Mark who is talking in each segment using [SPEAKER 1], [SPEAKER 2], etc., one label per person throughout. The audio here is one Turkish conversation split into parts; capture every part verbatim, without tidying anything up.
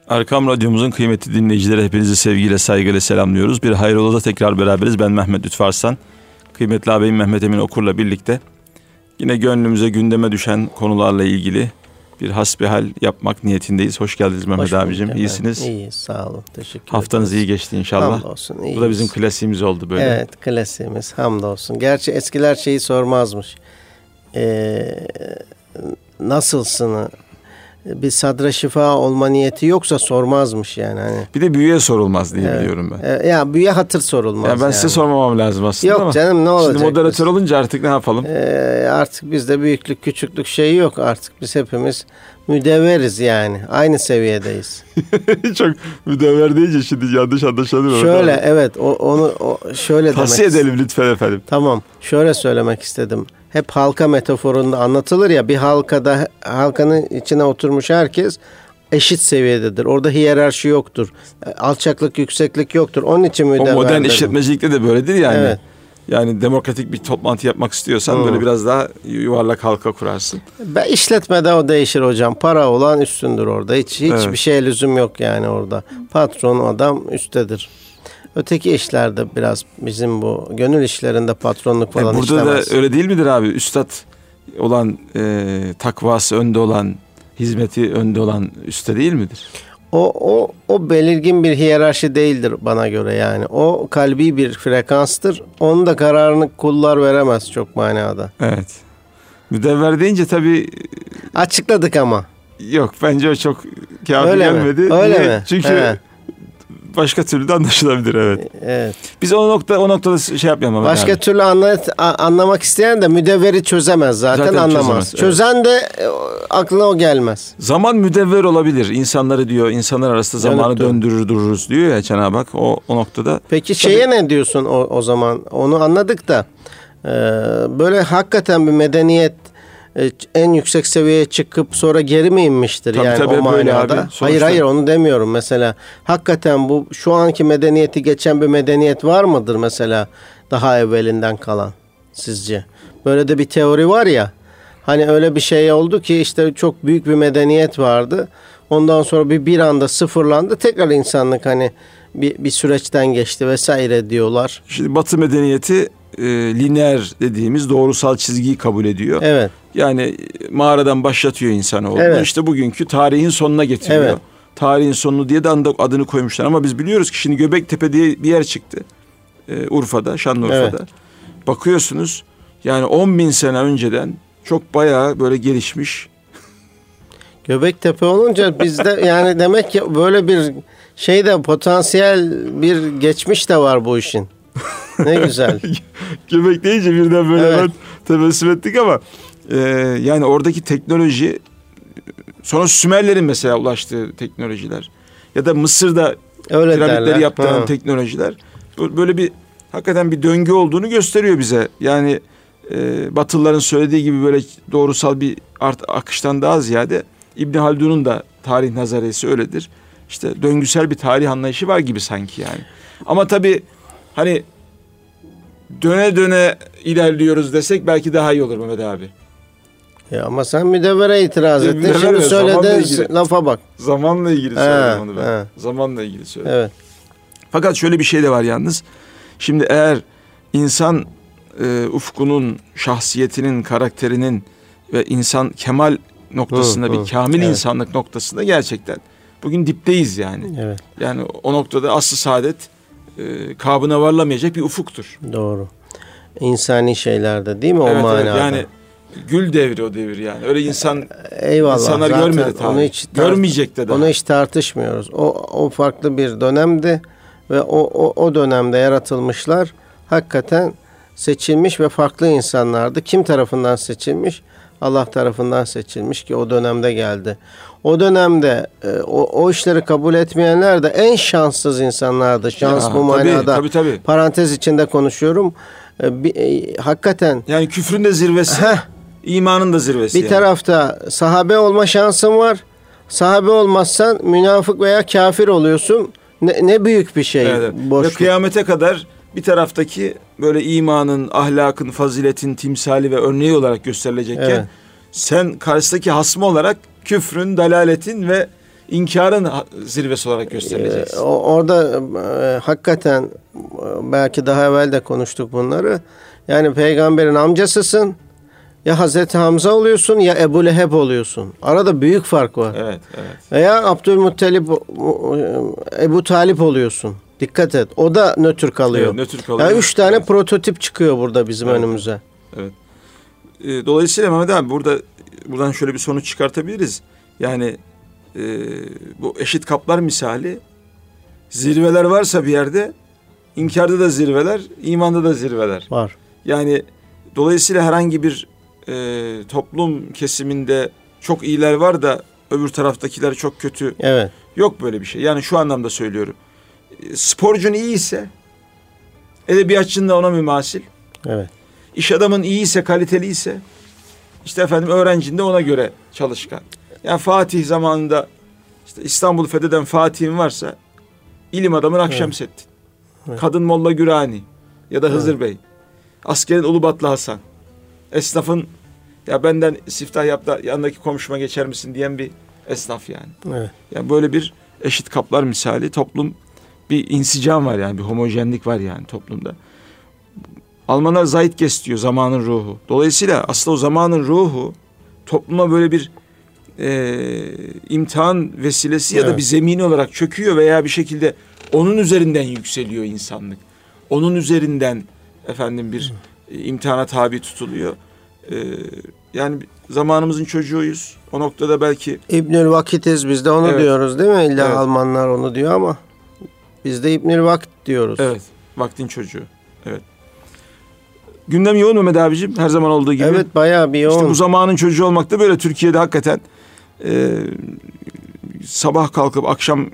[SPEAKER 1] Erkam Radyomuzun kıymetli dinleyicileri, hepinizi sevgiyle, saygıyla selamlıyoruz. Bir Hayrola'da tekrar beraberiz. Ben Mehmet Lütfü Arslan. Kıymetli ağabeyim Mehmet Emin Okur'la birlikte yine gönlümüze, gündeme düşen konularla ilgili bir hasbihal yapmak niyetindeyiz. Hoş geldiniz Mehmet Hoş abicim. İyisiniz.
[SPEAKER 2] İyiyiz, sağ olun. Teşekkür ederim.
[SPEAKER 1] Haftanız iyi geçti inşallah.
[SPEAKER 2] Hamdolsun, iyiyiz.
[SPEAKER 1] Bu da bizim klasiğimiz oldu böyle.
[SPEAKER 2] Evet, klasiğimiz. Hamdolsun. Gerçi eskiler şeyi sormazmış. Ee, nasılsın? Bir sadra şifa olma niyeti yoksa sormazmış yani. Hani.
[SPEAKER 1] Bir de büyüye sorulmaz diye evet. biliyorum ben.
[SPEAKER 2] Ee, ya büyüye hatır sorulmaz.
[SPEAKER 1] Ya ben yani. Size sormamam lazım aslında
[SPEAKER 2] Yok
[SPEAKER 1] ama.
[SPEAKER 2] Canım ne olacak?
[SPEAKER 1] Şimdi moderatör
[SPEAKER 2] biz?
[SPEAKER 1] olunca artık ne yapalım?
[SPEAKER 2] Ee, artık bizde büyüklük küçüklük şeyi yok. Artık biz hepimiz müdevveriz yani. Aynı seviyedeyiz.
[SPEAKER 1] Çok müdevver deyince şimdi yanlış anlaşılır.
[SPEAKER 2] Şöyle abi. evet o, onu o, şöyle
[SPEAKER 1] Tavsiye
[SPEAKER 2] demek
[SPEAKER 1] edelim lütfen efendim.
[SPEAKER 2] Tamam. Şöyle söylemek istedim. Hep halka metaforunda anlatılır ya, bir halkada, halkanın içine oturmuş herkes eşit seviyededir. Orada hiyerarşi yoktur. Alçaklık, yükseklik yoktur. Onun için müdevver.
[SPEAKER 1] O modern işletmecilikte de böyledir yani.
[SPEAKER 2] Evet.
[SPEAKER 1] Yani demokratik bir toplantı yapmak istiyorsan hmm. böyle biraz daha yuvarlak halka kurarsın.
[SPEAKER 2] Ben işletmede o değişir hocam. Para olan üstündür orada. Hiç hiçbir evet. şeye lüzum yok yani orada. Patron adam üsttedir. Öteki işlerde biraz bizim bu gönül işlerinde patronluk falan
[SPEAKER 1] e burada
[SPEAKER 2] işlemez.
[SPEAKER 1] Burada da öyle değil midir abi? Üstad olan, e, takvası önde olan, hizmeti önde olan üste değil midir?
[SPEAKER 2] O, o, o belirgin bir hiyerarşi değildir bana göre yani. O kalbi bir frekanstır. Onun da kararını kullar veremez çok manada.
[SPEAKER 1] Evet. Müdevver deyince tabii...
[SPEAKER 2] Açıkladık ama.
[SPEAKER 1] Yok, bence o çok kâfi
[SPEAKER 2] öyle
[SPEAKER 1] gelmedi.
[SPEAKER 2] Mi? Öyle
[SPEAKER 1] Niye?
[SPEAKER 2] mi?
[SPEAKER 1] Çünkü
[SPEAKER 2] evet.
[SPEAKER 1] başka türlü de anlaşılabilir evet.
[SPEAKER 2] Evet.
[SPEAKER 1] Biz o nokta o noktada şey yapmayalım.
[SPEAKER 2] Başka
[SPEAKER 1] abi.
[SPEAKER 2] türlü anlat, anlamak isteyen de müdevveri çözemez zaten, zaten anlamaz. Çözemez, Çözen evet. de aklına o gelmez.
[SPEAKER 1] Zaman müdevver olabilir. İnsanları diyor, insanlar arasında zamanı Dönüktür. döndürür dururuz diyor ya Cenab-ı Hak o o noktada.
[SPEAKER 2] Peki şeye tabii, ne diyorsun o, o zaman? Onu anladık da e, böyle hakikaten bir medeniyet en yüksek seviyeye çıkıp sonra geri mi inmiştir tabii, yani tabii, o manada? Hayır hayır onu demiyorum mesela. Hakikaten bu şu anki medeniyeti geçen bir medeniyet var mıdır mesela daha evvelinden kalan sizce? Böyle de bir teori var ya. Hani öyle bir şey oldu ki işte çok büyük bir medeniyet vardı. Ondan sonra bir bir anda sıfırlandı. Tekrar insanlık hani bir, bir süreçten geçti vesaire diyorlar.
[SPEAKER 1] Şimdi Batı medeniyeti e, lineer dediğimiz doğrusal çizgiyi kabul ediyor.
[SPEAKER 2] Evet.
[SPEAKER 1] Yani mağaradan başlatıyor insanoğlu. Evet. İşte bugünkü tarihin sonuna getiriyor. Evet. Tarihin sonu diye de adını koymuşlar. Ama biz biliyoruz ki şimdi Göbektepe diye bir yer çıktı. Ee, Urfa'da, Şanlıurfa'da. Evet. Bakıyorsunuz yani on bin sene önceden çok bayağı böyle gelişmiş.
[SPEAKER 2] Göbektepe olunca bizde yani demek ki böyle bir şey de potansiyel bir geçmiş de var bu işin. Ne güzel.
[SPEAKER 1] Göbek deyince birden böyle evet. tebessüm ettik ama e, yani oradaki teknoloji sonra Sümerlerin mesela ulaştığı teknolojiler ya da Mısır'da öyle piramitleri derler. yaptıran ha. teknolojiler böyle bir hakikaten bir döngü olduğunu gösteriyor bize. Yani e, Batılıların söylediği gibi böyle doğrusal bir art, akıştan daha ziyade İbn Haldun'un da tarih nazariyesi öyledir. İşte döngüsel bir tarih anlayışı var gibi sanki yani. Ama tabii hani döne döne ilerliyoruz desek belki daha iyi olur Mehmet abi.
[SPEAKER 2] Ya ama sen müdevvere itiraz ettin. Müdevvere, şimdi söylediğin lafa bak.
[SPEAKER 1] Zamanla ilgili söyledim onu ben. He. Zamanla ilgili söyledim.
[SPEAKER 2] Evet.
[SPEAKER 1] Fakat şöyle bir şey de var yalnız. Şimdi eğer insan e, ufkunun, şahsiyetinin, karakterinin ve insan kemal noktasında hı, bir hı. kamil evet. insanlık noktasında gerçekten bugün dipteyiz yani.
[SPEAKER 2] Evet.
[SPEAKER 1] Yani o noktada aslı saadet e, kabına varlamayacak bir ufuktur.
[SPEAKER 2] Doğru. İnsani şeylerde değil mi evet, o manada? Evet,
[SPEAKER 1] yani gül devri o devir yani. Öyle insan
[SPEAKER 2] eyvallah,
[SPEAKER 1] insanlar görmedi tabii. Onu hiç görmeyecek de daha.
[SPEAKER 2] Onu hiç tartışmıyoruz. O o farklı bir dönemdi ve o o o dönemde yaratılmışlar hakikaten seçilmiş ve farklı insanlardı. Kim tarafından seçilmiş? Allah tarafından seçilmiş ki o dönemde geldi. O dönemde e, o, o işleri kabul etmeyenler de en şanssız insanlardı. Şans ya, bu manada.
[SPEAKER 1] Tabii, tabii.
[SPEAKER 2] Parantez içinde konuşuyorum. E, bir, e, hakikaten.
[SPEAKER 1] Yani küfrün de zirvesi, heh, imanın da zirvesi.
[SPEAKER 2] Bir
[SPEAKER 1] yani.
[SPEAKER 2] tarafta sahabe olma şansın var. Sahabe olmazsan münafık veya kafir oluyorsun. Ne, ne büyük bir şey.
[SPEAKER 1] Evet, ve kıyamete kadar bir taraftaki böyle imanın, ahlakın, faziletin timsali ve örneği olarak gösterilecekken evet. sen karşıdaki hasmı olarak küfrün, dalaletin ve inkarın zirvesi olarak göstereceksin.
[SPEAKER 2] Ee, orada e, hakikaten belki daha evvel de konuştuk bunları. Yani peygamberin amcasısın. Ya Hazreti Hamza oluyorsun ya Ebu Leheb oluyorsun. Arada büyük fark var.
[SPEAKER 1] Evet, evet.
[SPEAKER 2] Veya Abdülmuttalip, Ebu Talip oluyorsun. Dikkat et. O da nötr kalıyor. Evet,
[SPEAKER 1] nötr kalıyor.
[SPEAKER 2] Yani üç tane
[SPEAKER 1] evet.
[SPEAKER 2] prototip çıkıyor burada bizim evet. önümüze.
[SPEAKER 1] Evet. E, dolayısıyla Mehmet abi burada buradan şöyle bir sonuç çıkartabiliriz. Yani e, bu eşit kaplar misali, zirveler varsa bir yerde, inkarda da zirveler, imanda da zirveler.
[SPEAKER 2] Var.
[SPEAKER 1] Yani dolayısıyla herhangi bir e, toplum kesiminde çok iyiler var da öbür taraftakiler çok kötü.
[SPEAKER 2] Evet.
[SPEAKER 1] Yok böyle bir şey. Yani şu anlamda söylüyorum. E, sporcun iyi ise edebiyatçının da ona mümasil.
[SPEAKER 2] Evet.
[SPEAKER 1] İş adamın iyi ise, kaliteli ise işte efendim öğrencin de ona göre çalışkan. Yani Fatih zamanında işte İstanbul'u fetheden Fatih'in varsa ilim adamın Akşemseddin. Evet. Kadın Molla Gürani ya da Hızır evet. Bey. Askerin Ulubatlı Hasan. Esnafın ya benden siftah yap da yanındaki komşuma geçer misin diyen bir esnaf yani.
[SPEAKER 2] Evet.
[SPEAKER 1] Yani böyle bir eşit kaplar misali toplum, bir insicam var yani, bir homojenlik var yani toplumda. Almanlar Zeitgeist diyor, zamanın ruhu. Dolayısıyla aslında o zamanın ruhu topluma böyle bir e, imtihan vesilesi ya evet. da bir zemini olarak çöküyor veya bir şekilde onun üzerinden yükseliyor insanlık. Onun üzerinden efendim bir e, imtihana tabi tutuluyor. E, yani zamanımızın çocuğuyuz. O noktada belki
[SPEAKER 2] İbnül Vakitiz, biz de onu evet. diyoruz değil mi? İlla evet. Almanlar onu diyor ama biz de İbnül Vakt diyoruz.
[SPEAKER 1] Evet. Vaktin çocuğu. Evet. Gündem yoğun Mehmet abicim, her zaman olduğu gibi.
[SPEAKER 2] Evet, bayağı bir yoğun.
[SPEAKER 1] İşte bu zamanın çocuğu olmak da böyle Türkiye'de hakikaten e, sabah kalkıp akşam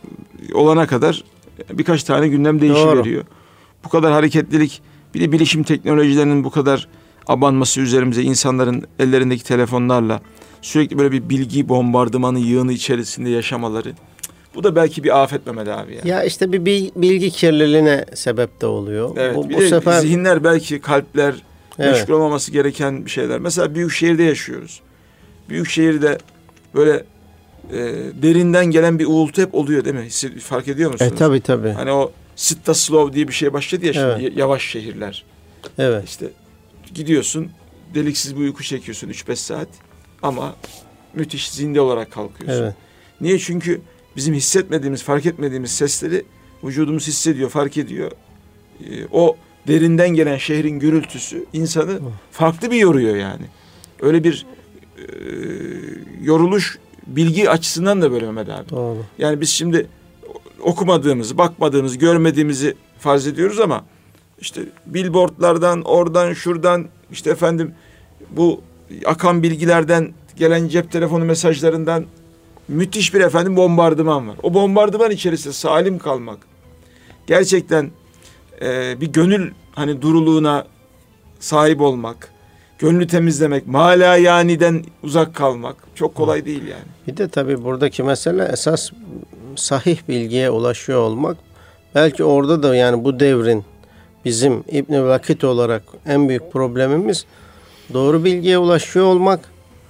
[SPEAKER 1] olana kadar birkaç tane gündem değişiveriyor. Bu kadar hareketlilik, bir de bilişim teknolojilerinin bu kadar abanması üzerimize, insanların ellerindeki telefonlarla sürekli böyle bir bilgi bombardımanı yığını içerisinde yaşamaları. Bu da belki bir afet Mehmet abi. Yani.
[SPEAKER 2] Ya işte bir bilgi kirliliğine sebep de oluyor.
[SPEAKER 1] Evet,
[SPEAKER 2] bu,
[SPEAKER 1] bir
[SPEAKER 2] bu
[SPEAKER 1] de
[SPEAKER 2] sefer
[SPEAKER 1] zihinler belki, kalpler
[SPEAKER 2] evet.
[SPEAKER 1] meşgul olmaması gereken bir şeyler. Mesela büyük şehirde yaşıyoruz. Büyük şehirde böyle e, derinden gelen bir uğultu hep oluyor değil mi? Hissi, fark ediyor musunuz?
[SPEAKER 2] E tabii tabii.
[SPEAKER 1] Hani o sitta slow diye bir şey başladı ya şimdi, evet. yavaş şehirler.
[SPEAKER 2] Evet.
[SPEAKER 1] İşte gidiyorsun, deliksiz bir uyku çekiyorsun üç beş saat ama müthiş zinde olarak kalkıyorsun.
[SPEAKER 2] Evet.
[SPEAKER 1] Niye? Çünkü bizim hissetmediğimiz, fark etmediğimiz sesleri vücudumuz hissediyor, fark ediyor. Ee, o derinden gelen şehrin gürültüsü insanı farklı bir yoruyor yani. Öyle bir e, yoruluş bilgi açısından da böyle Mehmet abi.
[SPEAKER 2] Doğru.
[SPEAKER 1] Yani biz şimdi okumadığımızı, bakmadığımızı, görmediğimizi farz ediyoruz ama işte billboardlardan, oradan, şuradan, işte efendim bu akan bilgilerden, gelen cep telefonu mesajlarından müthiş bir efendim bombardıman var. O bombardıman içerisinde salim kalmak, gerçekten e, bir gönül hani duruluğuna sahip olmak, gönlü temizlemek, malayaniden uzak kalmak çok kolay değil yani.
[SPEAKER 2] Bir de tabii buradaki mesele esas sahih bilgiye ulaşıyor olmak. Belki orada da yani bu devrin bizim İbn-i Vakit olarak en büyük problemimiz doğru bilgiye ulaşıyor olmak.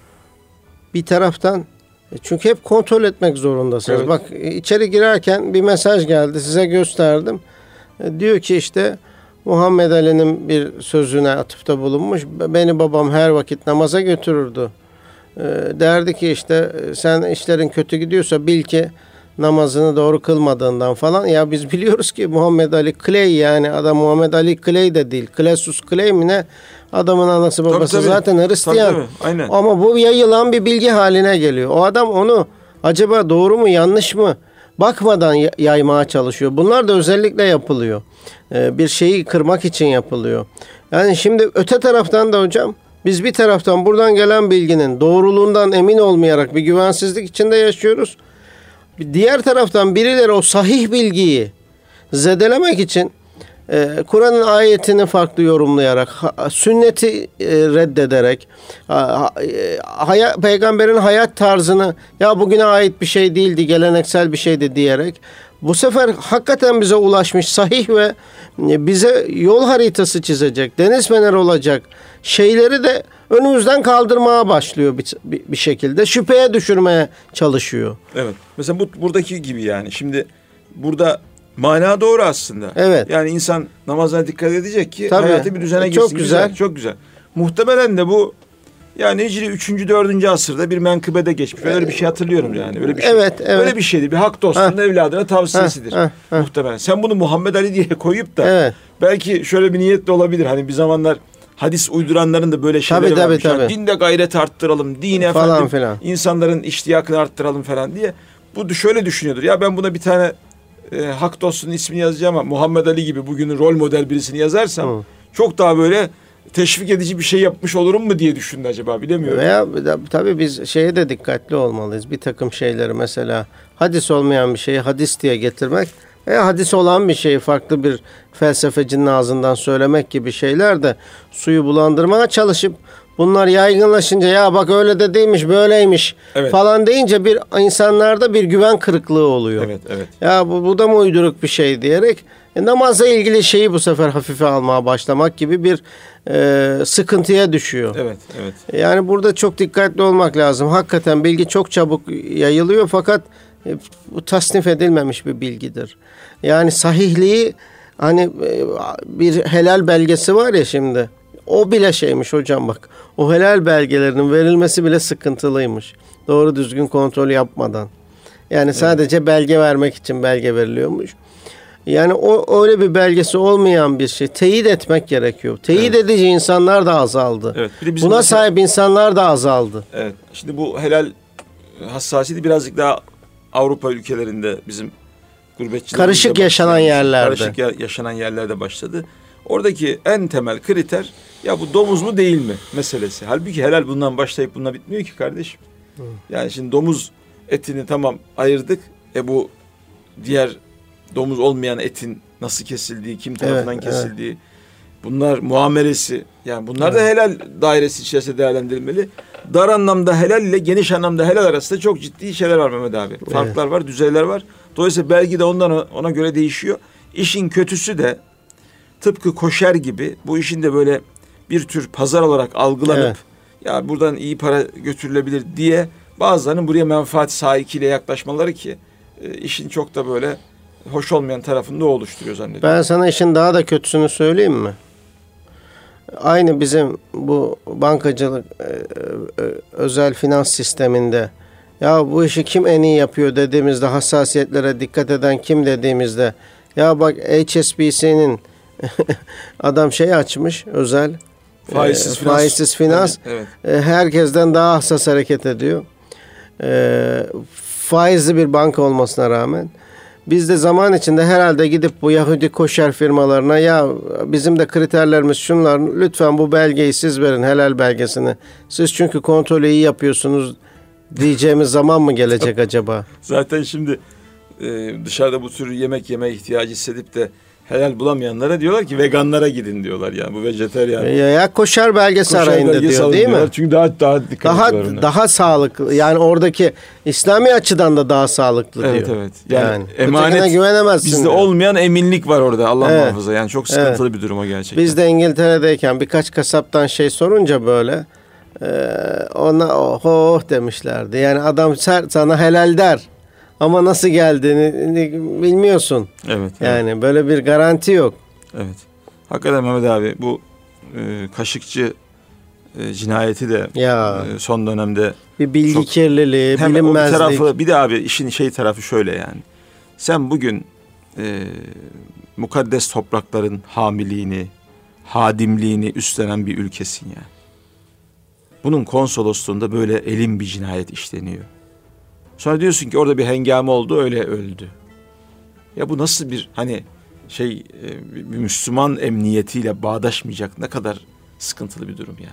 [SPEAKER 2] Bir taraftan çünkü hep kontrol etmek zorundasınız. Evet. Bak içeri girerken bir mesaj geldi, size gösterdim. E, diyor ki işte Muhammed Ali'nin bir sözüne atıfta bulunmuş. Beni babam her vakit namaza götürürdü. E, derdi ki işte sen işlerin kötü gidiyorsa bil ki namazını doğru kılmadığından falan. Ya biz biliyoruz ki Muhammed Ali Clay, yani adam Muhammed Ali Clay de değil. Classus Clay mi ne? Adamın anası babası tabii, tabii. zaten Hristiyan. Tabii, tabii. Aynen. Ama bu yayılan bir bilgi haline geliyor. O adam onu acaba doğru mu yanlış mı bakmadan yaymaya çalışıyor. Bunlar da özellikle yapılıyor. Ee, bir şeyi kırmak için yapılıyor. Yani şimdi öte taraftan da hocam biz bir taraftan buradan gelen bilginin doğruluğundan emin olmayarak bir güvensizlik içinde yaşıyoruz. Diğer taraftan birileri o sahih bilgiyi zedelemek için e, Kur'an'ın ayetini farklı yorumlayarak, ha, sünneti e, reddederek, ha, e, haya, peygamberin hayat tarzını ya bugüne ait bir şey değildi, geleneksel bir şeydi diyerek bu sefer hakikaten bize ulaşmış sahih ve bize yol haritası çizecek, deniz feneri olacak şeyleri de önümüzden kaldırmaya başlıyor bir, bir, bir şekilde. Şüpheye düşürmeye çalışıyor.
[SPEAKER 1] Evet. Mesela bu buradaki gibi yani. Şimdi burada mana doğru aslında.
[SPEAKER 2] Evet.
[SPEAKER 1] Yani insan namazına dikkat edecek ki
[SPEAKER 2] tabii,
[SPEAKER 1] hayatı bir düzene girsin.
[SPEAKER 2] Çok güzel.
[SPEAKER 1] güzel. Çok güzel. Muhtemelen de bu yani Hicri üçüncü dördüncü asırda bir menkıbede geçmiş. Ben öyle bir şey hatırlıyorum yani. Öyle bir şey.
[SPEAKER 2] Evet, evet.
[SPEAKER 1] Öyle bir şeydi. Bir hak dostunun evladına tavsiyesidir.
[SPEAKER 2] Ha, ha,
[SPEAKER 1] muhtemelen. Ha. Sen bunu Muhammed Ali diye koyup da
[SPEAKER 2] evet.
[SPEAKER 1] belki şöyle bir niyet de olabilir. Hani bir zamanlar hadis uyduranların da böyle şeyleri
[SPEAKER 2] tabii,
[SPEAKER 1] varmış.
[SPEAKER 2] Tabii, tabii.
[SPEAKER 1] Dinde gayret arttıralım. Dine
[SPEAKER 2] falan
[SPEAKER 1] efendim
[SPEAKER 2] filan.
[SPEAKER 1] insanların iştiyakını arttıralım falan diye. Bu şöyle düşünüyordur. Ya ben buna bir tane e, hak dostunun ismini yazacağım ama Muhammed Ali gibi bugünün rol model birisini yazarsam Hı. çok daha böyle teşvik edici bir şey yapmış olurum mu diye düşündü acaba, bilemiyorum.
[SPEAKER 2] Veya tabii biz şeye de dikkatli olmalıyız. Bir takım şeyleri mesela hadis olmayan bir şeyi hadis diye getirmek veya hadis olan bir şeyi farklı bir felsefecinin ağzından söylemek gibi şeyler de suyu bulandırmaya çalışıp bunlar yaygınlaşınca ya bak öyle de değilmiş böyleymiş evet. falan deyince bir insanlarda bir güven kırıklığı oluyor.
[SPEAKER 1] Evet, evet.
[SPEAKER 2] Ya bu, bu da mı uyduruk bir şey diyerek e, namazla ilgili şeyi bu sefer hafife almaya başlamak gibi bir e, sıkıntıya düşüyor.
[SPEAKER 1] Evet, evet.
[SPEAKER 2] Yani burada çok dikkatli olmak lazım. Hakikaten bilgi çok çabuk yayılıyor fakat e, bu tasnif edilmemiş bir bilgidir. Yani sahihliği hani e, bir helal belgesi var ya şimdi. O bile şeymiş hocam bak. O helal belgelerinin verilmesi bile sıkıntılıymış. Doğru düzgün kontrol yapmadan. Yani sadece evet. belge vermek için belge veriliyormuş. Yani o öyle bir belgesi olmayan bir şey. Teyit etmek gerekiyor. Teyit evet. edici insanlar da azaldı. Evet. Buna mesela, sahip insanlar da azaldı.
[SPEAKER 1] Evet. Şimdi bu helal hassasiyeti birazcık daha Avrupa ülkelerinde bizim gurbetçilerimizde
[SPEAKER 2] karışık yaşanan yerlerde.
[SPEAKER 1] Karışık yaşanan yerlerde başladı. Oradaki en temel kriter ya bu domuz mu değil mi meselesi. Halbuki helal bundan başlayıp bununla bitmiyor ki kardeşim. Hı. Yani şimdi domuz etini tamam ayırdık. E bu diğer domuz olmayan etin nasıl kesildiği, kim tarafından evet, kesildiği, evet. bunlar muamelesi. Yani bunlar evet. da helal dairesi içerisinde değerlendirilmeli. Dar anlamda helal ile geniş anlamda helal arasında çok ciddi şeyler var Mehmet abi. Farklar evet. var, düzeyler var. Dolayısıyla belki de ondan ona göre değişiyor. İşin kötüsü de tıpkı koşer gibi bu işin de böyle bir tür pazar olarak algılanıp evet. ya buradan iyi para götürülebilir diye bazılarının buraya menfaat sahikiyle yaklaşmaları ki e, işin çok da böyle hoş olmayan tarafını da oluşturuyor zannediyorum.
[SPEAKER 2] Ben sana işin daha da kötüsünü söyleyeyim mi? Aynı bizim bu bankacılık e, e, özel finans sisteminde ya bu işi kim en iyi yapıyor dediğimizde, hassasiyetlere dikkat eden kim dediğimizde ya bak H S B C'nin adam şey açmış özel
[SPEAKER 1] faizsiz
[SPEAKER 2] e,
[SPEAKER 1] finans,
[SPEAKER 2] faizsiz finans
[SPEAKER 1] evet, evet.
[SPEAKER 2] E, herkesten daha hassas hareket ediyor. E, faizli bir banka olmasına rağmen biz de zaman içinde herhalde gidip bu Yahudi koşer firmalarına ya bizim de kriterlerimiz şunlar, lütfen bu belgeyi siz verin, helal belgesini. Siz çünkü kontrolü iyi yapıyorsunuz diyeceğimiz zaman mı gelecek acaba?
[SPEAKER 1] Zaten şimdi e, dışarıda bu tür yemek yeme ihtiyacı hissedip de helal bulamayanlara diyorlar ki veganlara gidin diyorlar yani bu vejeteryan.
[SPEAKER 2] Ya, ya koşer belgesi koşer arayın da diyor değil mi?
[SPEAKER 1] Çünkü daha daha dikkat
[SPEAKER 2] daha
[SPEAKER 1] ediyorlar.
[SPEAKER 2] Daha sağlıklı. Yani oradaki İslami açıdan da daha sağlıklı
[SPEAKER 1] evet,
[SPEAKER 2] diyor.
[SPEAKER 1] Evet evet. Yani, yani
[SPEAKER 2] emanet güvenemezsin.
[SPEAKER 1] Bizde
[SPEAKER 2] diyor.
[SPEAKER 1] Olmayan eminlik var orada Allah evet. muhafaza. Yani çok sıkıntılı evet. bir durum o gerçekten.
[SPEAKER 2] Biz de İngiltere'deyken birkaç kasaptan şey sorunca böyle e, ona oh, oh demişlerdi. Yani adam sana helal der. Ama nasıl geldiğini bilmiyorsun.
[SPEAKER 1] Evet.
[SPEAKER 2] Yani
[SPEAKER 1] evet.
[SPEAKER 2] böyle bir garanti yok.
[SPEAKER 1] Evet. Hakikaten Mehmet abi bu e, Kaşıkçı e, cinayeti de
[SPEAKER 2] ya.
[SPEAKER 1] e, son dönemde
[SPEAKER 2] bir bilgi çok, kirliliği,
[SPEAKER 1] hem
[SPEAKER 2] bilinmezlik.
[SPEAKER 1] O tarafı, bir de abi işin şey tarafı şöyle yani. Sen bugün e, mukaddes toprakların hamiliğini, hadimliğini üstlenen bir ülkesin ya. Bunun konsolosluğunda böyle elin bir cinayet işleniyor. Sonra diyorsun ki orada bir hengame oldu, öyle öldü. Ya bu nasıl bir hani şey bir Müslüman emniyetiyle bağdaşmayacak ne kadar sıkıntılı bir durum ya.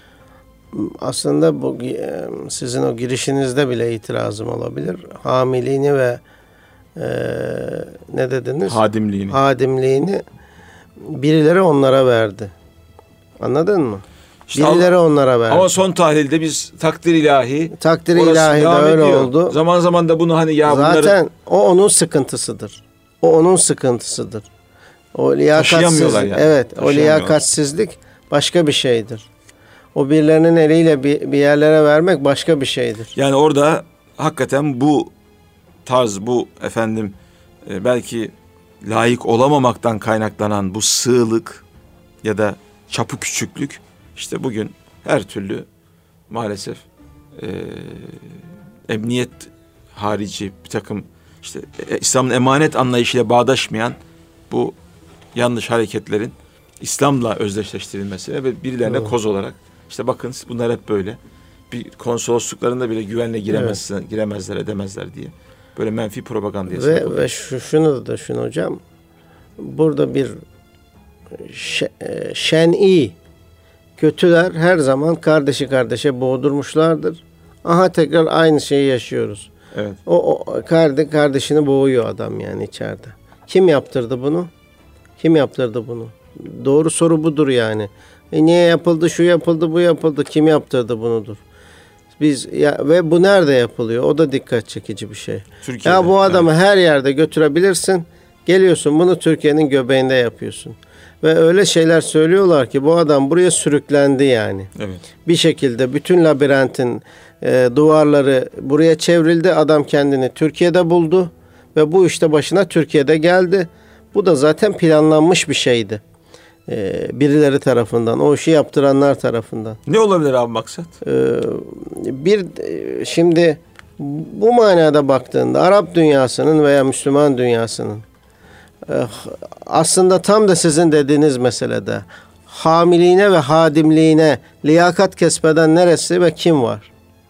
[SPEAKER 2] Aslında bu sizin o girişinizde bile itirazım olabilir. Hamiliğini ve e, ne dediniz?
[SPEAKER 1] Hadimliğini.
[SPEAKER 2] Hadimliğini birileri onlara verdi. Anladın mı?
[SPEAKER 1] İşte
[SPEAKER 2] birileri Allah, onlara verdi.
[SPEAKER 1] Ama son tahlilde biz takdir ilahi.
[SPEAKER 2] Takdir ilahi de öyle ediyor. Oldu.
[SPEAKER 1] Zaman zaman da bunu hani ya
[SPEAKER 2] zaten
[SPEAKER 1] bunları...
[SPEAKER 2] o onun sıkıntısıdır. O onun sıkıntısıdır. O liyakatsizlik,
[SPEAKER 1] yani.
[SPEAKER 2] Evet, o liyakatsizlik başka bir şeydir. O birilerinin eliyle bir, bir yerlere vermek başka bir şeydir.
[SPEAKER 1] Yani orada hakikaten bu tarz, bu efendim e, belki layık olamamaktan kaynaklanan bu sığlık ya da çapı küçüklük işte bugün her türlü maalesef e, emniyet harici bir takım işte e, İslam'ın emanet anlayışıyla bağdaşmayan bu yanlış hareketlerin İslam'la özdeşleştirilmesi ve birilerine evet. koz olarak işte bakın bunlar hep böyle bir konsolosluklarında bile güvenle giremezler, evet. giremezler edemezler diye böyle menfi propagandaya
[SPEAKER 2] ve, ve şu, şunu da düşün hocam, burada bir şen'i kötüler her zaman kardeşi kardeşe boğdurmuşlardır. Aha tekrar aynı şeyi yaşıyoruz.
[SPEAKER 1] Evet.
[SPEAKER 2] O, o kardeş kardeşini boğuyor adam yani içeride. Kim yaptırdı bunu? Kim yaptırdı bunu? Doğru soru budur yani. E niye yapıldı, şu yapıldı, bu yapıldı. Kim yaptırdı bunudur. Biz ya ve bu nerede yapılıyor? O da dikkat çekici bir şey. Türkiye'de, ya bu adamı evet. her yerde götürebilirsin. Geliyorsun bunu Türkiye'nin göbeğinde yapıyorsun. Ve öyle şeyler söylüyorlar ki bu adam buraya sürüklendi yani.
[SPEAKER 1] Evet.
[SPEAKER 2] Bir şekilde bütün labirentin e, duvarları buraya çevrildi. Adam kendini Türkiye'de buldu ve bu işte başına Türkiye'de geldi. Bu da zaten planlanmış bir şeydi. Ee, birileri tarafından, o işi yaptıranlar tarafından.
[SPEAKER 1] Ne olabilir abi maksat?
[SPEAKER 2] Ee, bir şimdi bu manada baktığında Arap dünyasının veya Müslüman dünyasının e, aslında tam da sizin dediğiniz meselede hamiliğine ve hadimliğine liyakat kesbeden neresi ve kim var?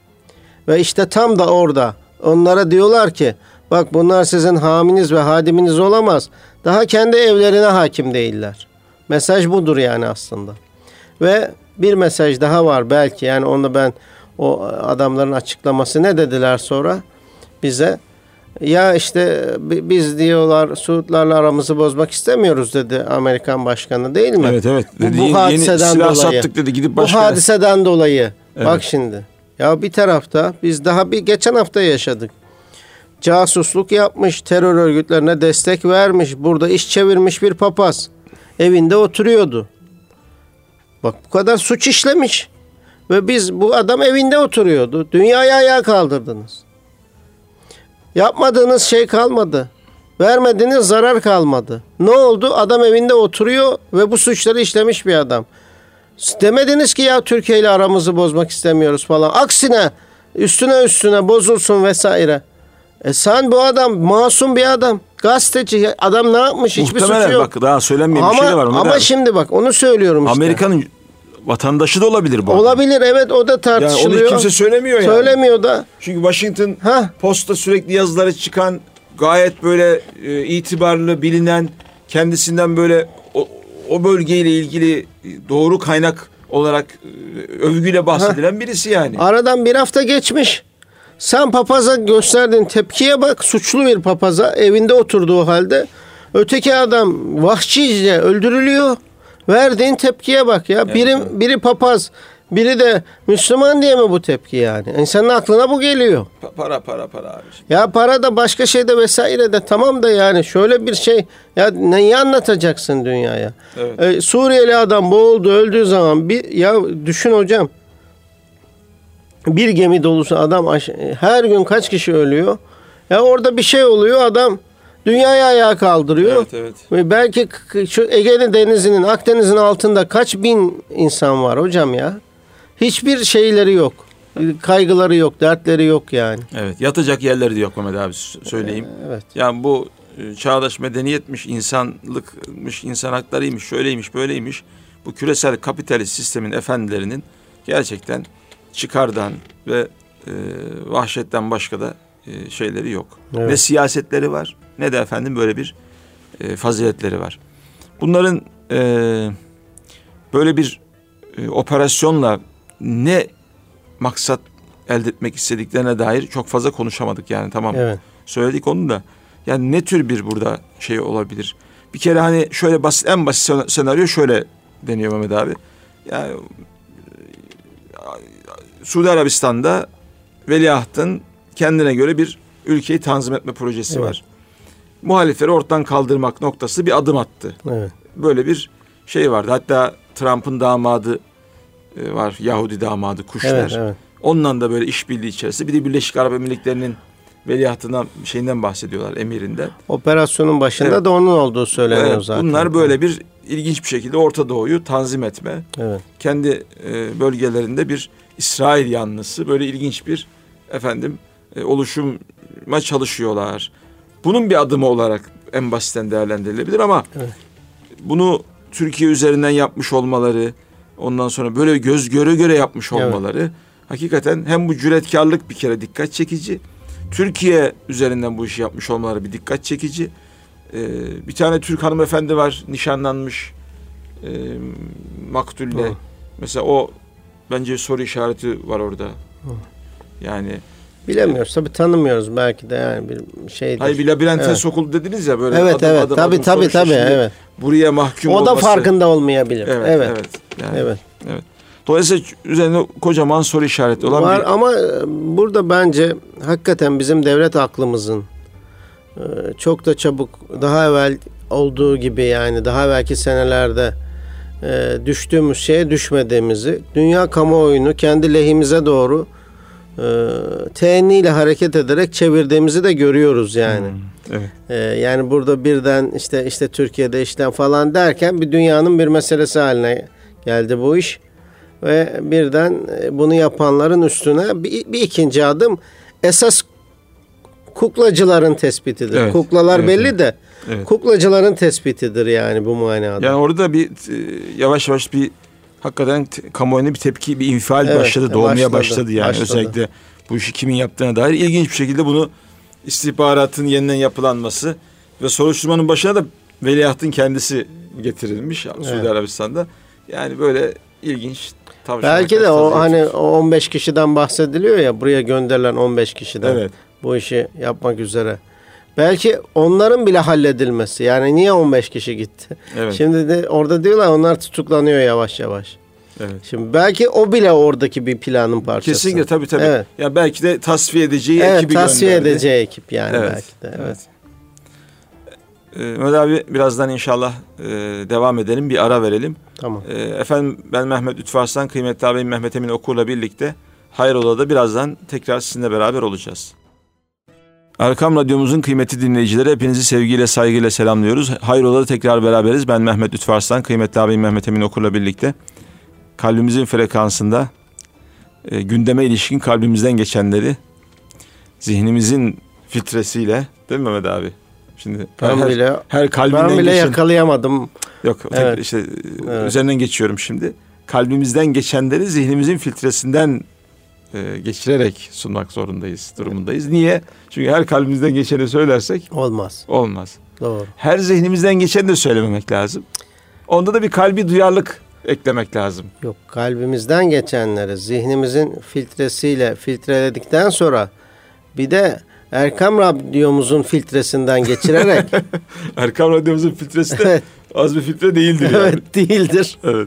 [SPEAKER 2] Ve işte tam da orada onlara diyorlar ki bak bunlar sizin haminiz ve hadiminiz olamaz. Daha kendi evlerine hakim değiller. Mesaj budur yani aslında. Ve bir mesaj daha var belki. Yani onu ben o adamların açıklaması ne dediler sonra bize? Ya işte biz diyorlar Suudlarla aramızı bozmak istemiyoruz dedi Amerikan başkanı değil mi?
[SPEAKER 1] Evet evet. Dedi,
[SPEAKER 2] bu, bu
[SPEAKER 1] yeni,
[SPEAKER 2] hadiseden
[SPEAKER 1] yeni silah
[SPEAKER 2] dolayı.
[SPEAKER 1] Sattık dedi gidip başka.
[SPEAKER 2] Bu hadiseden dolayı.
[SPEAKER 1] Evet.
[SPEAKER 2] Bak şimdi. Ya bir tarafta biz daha bir geçen hafta yaşadık. Casusluk yapmış, terör örgütlerine destek vermiş, burada iş çevirmiş bir papaz. Evinde oturuyordu. Bak bu kadar suç işlemiş. Ve biz bu adam evinde oturuyordu. Dünyayı ayağa kaldırdınız. Yapmadığınız şey kalmadı. Vermediğiniz zarar kalmadı. Ne oldu? Adam evinde oturuyor ve bu suçları işlemiş bir adam. Demediniz ki ya Türkiye ile aramızı bozmak istemiyoruz falan. Aksine üstüne üstüne bozulsun vesaire. E sen bu adam masum bir adam. Gazeteci adam ne yapmış? Hiçbir suçu yok.
[SPEAKER 1] Bak daha söylenmeyen
[SPEAKER 2] ama,
[SPEAKER 1] bir şey de var. Onu
[SPEAKER 2] ama şimdi bak onu söylüyorum işte.
[SPEAKER 1] Amerika'nın vatandaşı da olabilir bu.
[SPEAKER 2] Olabilir adam. Evet o da tartışılıyor.
[SPEAKER 1] Yani onu kimse söylemiyor yani.
[SPEAKER 2] Söylemiyor da.
[SPEAKER 1] Çünkü Washington Heh. Post'ta sürekli yazıları çıkan gayet böyle e, itibarlı bilinen kendisinden böyle o, o bölgeyle ilgili doğru kaynak olarak e, övgüyle bahsedilen Heh. birisi yani.
[SPEAKER 2] Aradan bir hafta geçmiş. Sen papaza gösterdiğin tepkiye bak. Suçlu bir papaza evinde oturduğu halde öteki adam vahşice öldürülüyor. Verdiğin tepkiye bak ya. Evet, biri, evet. biri papaz, biri de Müslüman diye mi bu tepki yani? İnsanın aklına bu geliyor.
[SPEAKER 1] Pa- para para para abi.
[SPEAKER 2] Ya para da başka şeyde vesaire de tamam da yani şöyle bir şey ya neyi anlatacaksın dünyaya? Evet. Ee, Suriyeli adam boğuldu öldüğü zaman bir ya düşün hocam. Bir gemi dolusu adam her gün kaç kişi ölüyor? Ya orada bir şey oluyor adam dünyayı ayağa kaldırıyor.
[SPEAKER 1] Evet, evet.
[SPEAKER 2] Ve belki şu Ege Denizi'nin, Akdeniz'in altında kaç bin insan var hocam ya. Hiçbir şeyleri yok. Kaygıları yok, dertleri yok yani.
[SPEAKER 1] Evet, yatacak yerleri de yok Mehmet abi söyleyeyim.
[SPEAKER 2] Evet.
[SPEAKER 1] Yani bu çağdaş medeniyetmiş, insanlıkmış, insan haklarıymış, şöyleymiş, böyleymiş. Bu küresel kapitalist sistemin efendilerinin gerçekten çıkardan ve e, vahşetten başka da e, şeyleri yok. Evet. Ne siyasetleri var ne de efendim böyle bir e, faziletleri var. Bunların e, böyle bir e, operasyonla ne maksat elde etmek istediklerine dair çok fazla konuşamadık yani tamam.
[SPEAKER 2] Evet.
[SPEAKER 1] Söyledik onu da. Yani ne tür bir burada şey olabilir? Bir kere hani şöyle basit en basit senaryo şöyle deniyor Mehmet abi. Yani Suudi Arabistan'da veliahtın kendine göre bir ülkeyi tanzim etme projesi evet. var. Muhalifleri ortadan kaldırmak noktası bir adım attı.
[SPEAKER 2] Evet.
[SPEAKER 1] Böyle bir şey vardı. Hatta Trump'ın damadı var. Yahudi damadı Kuşner. Evet, evet. Onunla da böyle işbirliği içerisinde. Bir de Birleşik Arap Emirlikleri'nin veliahtından şeyinden bahsediyorlar, emirinden.
[SPEAKER 2] Operasyonun başında evet. da onun olduğu söyleniyor evet, zaten.
[SPEAKER 1] Bunlar böyle bir ilginç bir şekilde Orta Doğu'yu tanzim etme.
[SPEAKER 2] Evet.
[SPEAKER 1] Kendi e, bölgelerinde bir İsrail yanlısı böyle ilginç bir efendim e, oluşuma çalışıyorlar. Bunun bir adımı olarak en basitten değerlendirilebilir ama evet. bunu Türkiye üzerinden yapmış olmaları, ondan sonra böyle göz göre göre yapmış olmaları evet. hakikaten hem bu cüretkarlık bir kere dikkat çekici. Türkiye üzerinden bu işi yapmış olmaları bir dikkat çekici. Ee, bir tane Türk hanımefendi var, nişanlanmış e, maktulle. Hı. Mesela o bence soru işareti var orada. Hı. Yani
[SPEAKER 2] bilemiyoruz tabii, tanımıyoruz belki de yani bir şeydir.
[SPEAKER 1] Hayır, bir labirente evet. sokuldu dediniz ya böyle.
[SPEAKER 2] Evet
[SPEAKER 1] adım,
[SPEAKER 2] evet
[SPEAKER 1] adım,
[SPEAKER 2] tabii
[SPEAKER 1] adım
[SPEAKER 2] tabii tabii evet.
[SPEAKER 1] Buraya mahkum
[SPEAKER 2] o
[SPEAKER 1] olması.
[SPEAKER 2] da farkında olmayabilir.
[SPEAKER 1] Evet
[SPEAKER 2] evet.
[SPEAKER 1] Evet. Yani,
[SPEAKER 2] evet.
[SPEAKER 1] evet. Dolayısıyla üzerinde kocaman soru işareti olan
[SPEAKER 2] var
[SPEAKER 1] bir...
[SPEAKER 2] ama burada bence hakikaten bizim devlet aklımızın çok da çabuk, daha evvel olduğu gibi yani daha evvelki senelerde düştüğümüz şeye düşmediğimizi, dünya kamuoyunu kendi lehimize doğru teenniyle hareket ederek çevirdiğimizi de görüyoruz yani.
[SPEAKER 1] Hmm, evet.
[SPEAKER 2] Ee, yani burada birden işte işte Türkiye'de işten falan derken bir dünyanın bir meselesi haline geldi bu iş. Ve birden bunu yapanların üstüne bir, bir ikinci adım esas kuklacıların tespitidir. Evet, Kuklalar evet, belli evet. de evet. kuklacıların tespitidir yani bu manada.
[SPEAKER 1] Yani orada bir yavaş yavaş bir hakikaten kamuoyuna bir tepki, bir infial evet, başladı, doğmaya başladı, başladı yani başladı. Özellikle bu işi kimin yaptığına dair ilginç bir şekilde bunu istihbaratın yeniden yapılanması ve soruşturmanın başına da veliahtın kendisi getirilmiş evet. Suudi Arabistan'da. Yani böyle ilginç.
[SPEAKER 2] Belki de o hani o on beş kişiden bahsediliyor ya, buraya gönderilen on beş kişiden evet. bu işi yapmak üzere. Belki onların bile halledilmesi. Yani niye on beş kişi gitti? Evet. Şimdi de orada diyorlar onlar tutuklanıyor yavaş yavaş.
[SPEAKER 1] Evet.
[SPEAKER 2] Şimdi belki o bile oradaki bir planın parçası.
[SPEAKER 1] Kesinlikle tabii tabii. Evet. Ya belki de tasfiye edeceği
[SPEAKER 2] evet,
[SPEAKER 1] ekibi
[SPEAKER 2] tasfiye
[SPEAKER 1] gönderdi.
[SPEAKER 2] edeceği ekip yani
[SPEAKER 1] evet.
[SPEAKER 2] belki de. Evet.
[SPEAKER 1] evet. Mehmet abi birazdan inşallah e, devam edelim. Bir ara verelim.
[SPEAKER 2] Tamam.
[SPEAKER 1] E, efendim ben Mehmet Lütfü Arslan, kıymetli ağabeyim Mehmet Emin Okur'la birlikte Hayrola'da birazdan tekrar sizinle beraber olacağız. Erkam Radyomuzun kıymetli dinleyicileri, hepinizi sevgiyle, saygıyla selamlıyoruz. Hayrola'da tekrar beraberiz. Ben Mehmet Lütfü Arslan, kıymetli ağabeyim Mehmet Emin Okur'la birlikte kalbimizin frekansında e, gündeme ilişkin kalbimizden geçenleri zihnimizin filtresiyle, değil mi Mehmet abi? Şimdi
[SPEAKER 2] ben
[SPEAKER 1] her,
[SPEAKER 2] bile
[SPEAKER 1] her kalbinden
[SPEAKER 2] ben bile
[SPEAKER 1] geçen,
[SPEAKER 2] yakalayamadım.
[SPEAKER 1] Yok, evet. işte evet. üzerinden geçiyorum şimdi. Kalbimizden geçenleri zihnimizin filtresinden e, geçirerek sunmak zorundayız, durumundayız. Niye? Çünkü her kalbimizden geçeni söylersek
[SPEAKER 2] olmaz.
[SPEAKER 1] Olmaz.
[SPEAKER 2] Doğru.
[SPEAKER 1] Her zihnimizden geçeni de söylememek lazım. Onda da bir kalbi duyarlılık eklemek lazım.
[SPEAKER 2] Yok, kalbimizden geçenleri zihnimizin filtresiyle filtreledikten sonra bir de Erkam Radyomuzun filtresinden geçirerek
[SPEAKER 1] Erkam Radyomuzun filtresi de evet. az bir filtre değildir yani.
[SPEAKER 2] Evet, değildir.
[SPEAKER 1] Evet.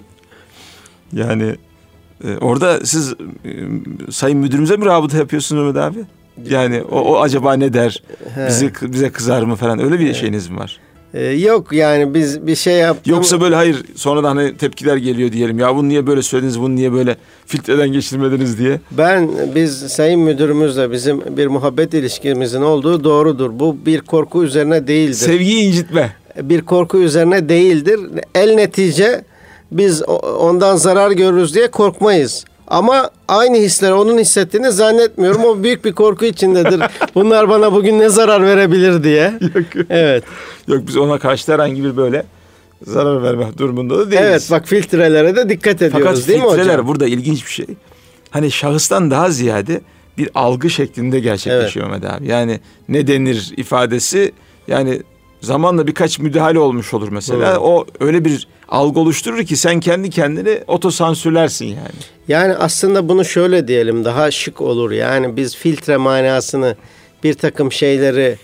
[SPEAKER 1] Yani e, orada siz e, sayın müdürümüze mi rabıta yapıyorsunuz Mehmet abi? Yani o, o acaba ne der? He. Bizi bize kızar mı falan, öyle bir evet. şeyiniz mi var?
[SPEAKER 2] Ee, yok yani biz bir şey yaptık.
[SPEAKER 1] Yoksa böyle hayır sonradan hani tepkiler geliyor diyelim. Ya bunu niye böyle söylediniz, bunu niye böyle filtreden geçirmediniz diye.
[SPEAKER 2] Ben biz sayın müdürümüzle bizim bir muhabbet ilişkimizin olduğu doğrudur. Bu bir korku üzerine değildir.
[SPEAKER 1] Sevgiyi incitme.
[SPEAKER 2] Bir korku üzerine değildir. El netice biz ondan zarar görürüz diye korkmayız. Ama aynı hisleri onun hissettiğini zannetmiyorum. O büyük bir korku içindedir. Bunlar bana bugün ne zarar verebilir diye.
[SPEAKER 1] Yok.
[SPEAKER 2] Evet.
[SPEAKER 1] Yok, biz ona karşı herhangi bir böyle zarar verme durumunda da değiliz.
[SPEAKER 2] Evet, bak filtrelere de dikkat ediyoruz.
[SPEAKER 1] Fakat
[SPEAKER 2] değil mi hocam? Fakat
[SPEAKER 1] filtreler burada ilginç bir şey. Hani şahıstan daha ziyade bir algı şeklinde gerçekleşiyor evet. Mehmet abi. Yani ne denir ifadesi, yani zamanla birkaç müdahale olmuş olur mesela. Evet. O öyle bir algı oluşturur ki sen kendi kendini otosansürlersin yani.
[SPEAKER 2] Yani aslında bunu şöyle diyelim, daha şık olur. Yani biz filtre manasını bir takım şeyleri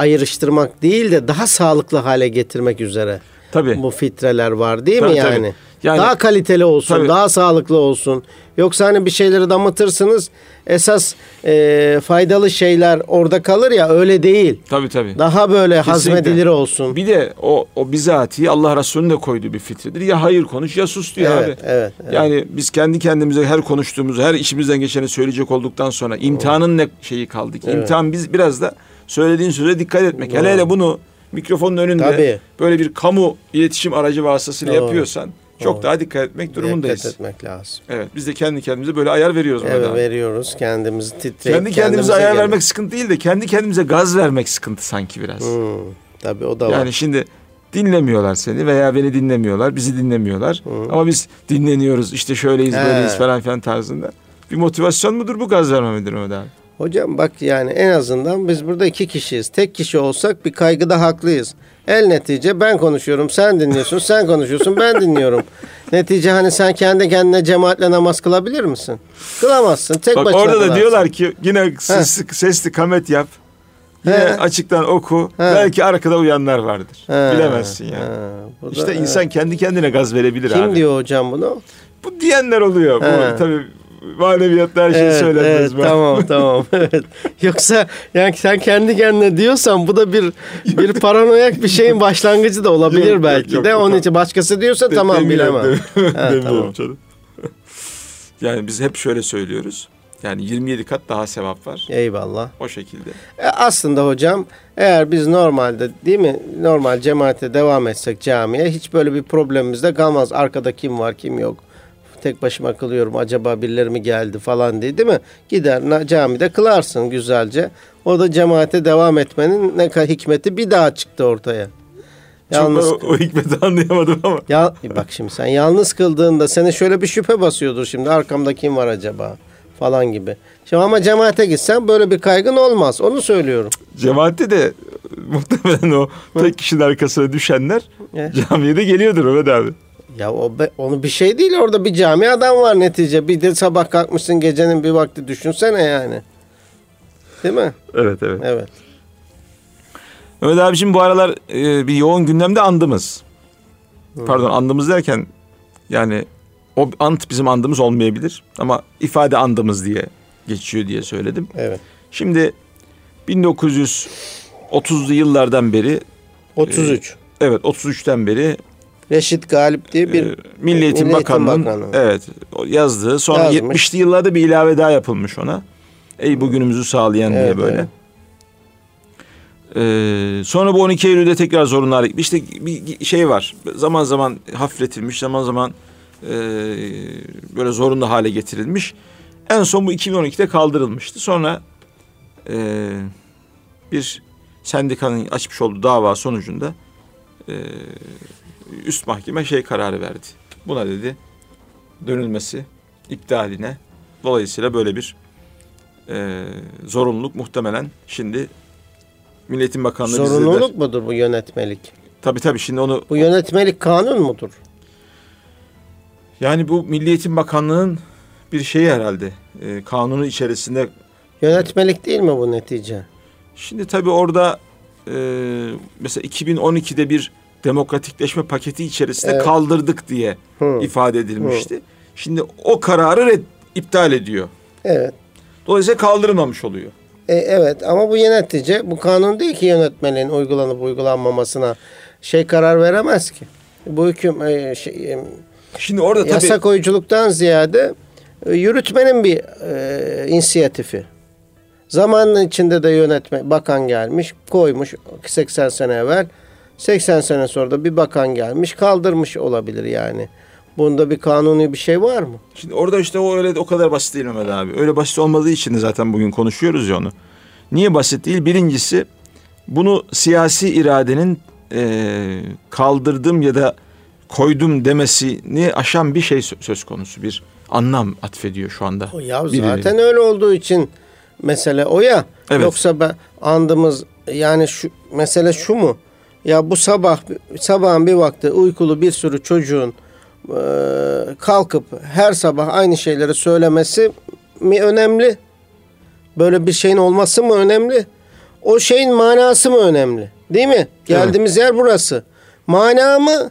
[SPEAKER 2] ayrıştırmak değil de daha sağlıklı hale getirmek üzere.
[SPEAKER 1] Tabii.
[SPEAKER 2] Bu filtreler var değil
[SPEAKER 1] tabii,
[SPEAKER 2] mi yani?
[SPEAKER 1] Tabii.
[SPEAKER 2] Yani, daha kaliteli olsun, tabii, daha sağlıklı olsun. Yoksa hani bir şeyleri damıtırsınız, esas e, faydalı şeyler orada kalır ya, öyle değil.
[SPEAKER 1] Tabii tabii.
[SPEAKER 2] Daha böyle kesinlikle hazmedilir olsun.
[SPEAKER 1] Bir de o o bizatihi Allah Resulü'nün de koyduğu bir fitredir. Ya hayır konuş ya sus diyor
[SPEAKER 2] evet,
[SPEAKER 1] abi.
[SPEAKER 2] Evet, evet.
[SPEAKER 1] Yani biz kendi kendimize her konuştuğumuzu, her içimizden geçeni söyleyecek olduktan sonra imtihanın ne şeyi kaldı ki? Evet. İmtihan biz biraz da söylediğin söze dikkat etmek. Doğru. Hele hele bunu mikrofonun önünde tabii, böyle bir kamu iletişim aracı vasıtasıyla doğru, yapıyorsan çok doğru, daha dikkat etmek durumundayız.
[SPEAKER 2] Dikkat etmek lazım.
[SPEAKER 1] Evet, biz de kendi kendimize böyle ayar veriyoruz.
[SPEAKER 2] Evet, burada veriyoruz. Kendimizi titreyip
[SPEAKER 1] kendi kendimize ayar gelmek. vermek sıkıntı değil de kendi kendimize gaz vermek sıkıntı sanki biraz.
[SPEAKER 2] Hmm, tabii o da var.
[SPEAKER 1] Yani şimdi dinlemiyorlar seni veya beni dinlemiyorlar, bizi dinlemiyorlar. Hmm. Ama biz dinleniyoruz, işte şöyleyiz, He. böyleyiz falan filan tarzında. Bir motivasyon mudur bu, gaz verme midir Mehmet abi?
[SPEAKER 2] Hocam bak, yani en azından biz burada iki kişiyiz. Tek kişi olsak bir kaygıda haklıyız. El netice ben konuşuyorum, sen dinliyorsun, sen konuşuyorsun, ben dinliyorum. Netice hani sen kendi kendine cemaatle namaz kılabilir misin? Kılamazsın. Tek
[SPEAKER 1] bak,
[SPEAKER 2] başına
[SPEAKER 1] orada
[SPEAKER 2] kılarsın.
[SPEAKER 1] Da diyorlar ki yine sesli, sesli kamet yap. Yine He. açıktan oku. He. Belki arkada uyanlar vardır. He. Bilemezsin yani. He. İşte da, insan he. kendi kendine gaz verebilir
[SPEAKER 2] Kim
[SPEAKER 1] abi.
[SPEAKER 2] Kim diyor hocam bunu?
[SPEAKER 1] Bu diyenler oluyor. He. Bu tabii maneviyatta her şeyi evet, söylenmez.
[SPEAKER 2] Evet, tamam tamam. Evet. Yoksa yani sen kendi kendine diyorsan bu da bir bir paranoyak bir şeyin başlangıcı da olabilir yok, belki yok, de. Yok, Onun yok. için başkası diyorsa de, tamam bilemem.
[SPEAKER 1] Demiyorum tamam. Canım. Yani biz hep şöyle söylüyoruz. Yani yirmi yedi kat daha sevap var.
[SPEAKER 2] Eyvallah.
[SPEAKER 1] O şekilde.
[SPEAKER 2] E aslında hocam, eğer biz normalde değil mi normal cemaate devam etsek camiye, hiç böyle bir problemimiz de kalmaz. Arkada kim var kim yok. Tek başıma kılıyorum, acaba birileri mi geldi falan diye, değil mi? Gider camide kılarsın güzelce. O da cemaate devam etmenin ne kadar hikmeti bir daha çıktı ortaya.
[SPEAKER 1] Yalnız Çok o, o hikmeti anlayamadım ama.
[SPEAKER 2] Ya, bak şimdi sen yalnız kıldığında seni şöyle bir şüphe basıyordur şimdi. Arkamda kim var acaba falan gibi. Şimdi ama cemaate gitsen böyle bir kaygın olmaz. Onu söylüyorum.
[SPEAKER 1] Cemaate de muhtemelen o tek kişinin arkasına düşenler evet. camiye de geliyordur Mehmet abi.
[SPEAKER 2] Ya o be, onu bir şey değil, orada bir cami adam var netice. Bir de sabah kalkmışsın gecenin bir vakti, düşünsene yani. Değil mi?
[SPEAKER 1] Evet evet.
[SPEAKER 2] Evet.
[SPEAKER 1] Mehmet abiciğim, bu aralar e, bir yoğun gündemde andımız. Hı. Pardon, andımız derken yani o ant bizim andımız olmayabilir ama ifade andımız diye geçiyor diye söyledim.
[SPEAKER 2] Evet.
[SPEAKER 1] Şimdi bin dokuz yüz otuzlu yıllardan beri
[SPEAKER 2] otuz üç.
[SPEAKER 1] E, evet otuz üçten beri
[SPEAKER 2] Reşit Galip diye bir e,
[SPEAKER 1] Milli Eğitim, Milli Eğitim Bakanlığı'nın Bakanlığı. Evet yazdığı, sonra Yazmış. yetmişli yıllarda bir ilave daha yapılmış ona. Ey bugünümüzü sağlayan evet, diye böyle. Evet. Ee, sonra bu on iki Eylül'de tekrar zorunlu hale gitmiş. İşte bir şey var. Zaman zaman hafifletilmiş, zaman zaman e, böyle zorunlu hale getirilmiş. En son bu iki bin on ikide kaldırılmıştı. Sonra e, bir sendikanın açmış olduğu dava sonucunda e, üst mahkeme şey kararı verdi. Buna dedi dönülmesi, iptaline. Dolayısıyla böyle bir e, zorunluluk muhtemelen şimdi Milli Eğitim Bakanlığı
[SPEAKER 2] zorunluluk bizdeler. Mudur bu yönetmelik?
[SPEAKER 1] Tabii tabii, şimdi onu...
[SPEAKER 2] Bu yönetmelik kanun mudur?
[SPEAKER 1] Yani bu Milli Eğitim Bakanlığı'nın bir şeyi herhalde. E, kanunu içerisinde...
[SPEAKER 2] Yönetmelik değil mi bu netice?
[SPEAKER 1] Şimdi tabii orada e, mesela iki bin on ikide bir demokratikleşme paketi içerisinde evet. kaldırdık diye Hı. ifade edilmişti. Hı. Şimdi o kararı red, iptal ediyor.
[SPEAKER 2] Evet.
[SPEAKER 1] Dolayısıyla kaldırılmamış oluyor.
[SPEAKER 2] E, evet ama bu netice, bu kanun değil ki yönetmeliğin uygulanıp uygulanmamasına şey karar veremez ki. Bu hüküm e, şey, e,
[SPEAKER 1] şimdi orada tabii
[SPEAKER 2] yasa koyuculuktan ziyade e, yürütmenin bir e, inisiyatifi. Zamanın içinde de yönetme bakan gelmiş, koymuş seksen sene evvel. seksen sene sonra da bir bakan gelmiş, kaldırmış olabilir yani. Bunda bir kanuni bir şey var mı?
[SPEAKER 1] Şimdi orada işte o öyle o kadar basit değil Mehmet abi. Öyle basit olmadığı için de zaten bugün konuşuyoruz ya onu. Niye basit değil? Birincisi, bunu siyasi iradenin e, kaldırdım ya da koydum demesini aşan bir şey söz konusu. Bir anlam atfediyor şu anda.
[SPEAKER 2] O ya birileri. Zaten öyle olduğu için mesele o ya. Evet. Yoksa ben andımız yani şu mesele şu mu? Ya bu sabah sabahın bir vakti uykulu bir sürü çocuğun kalkıp her sabah aynı şeyleri söylemesi mi önemli? Böyle bir şeyin olması mı önemli? O şeyin manası mı önemli? Değil mi? Geldiğimiz evet. yer burası. Mana mı?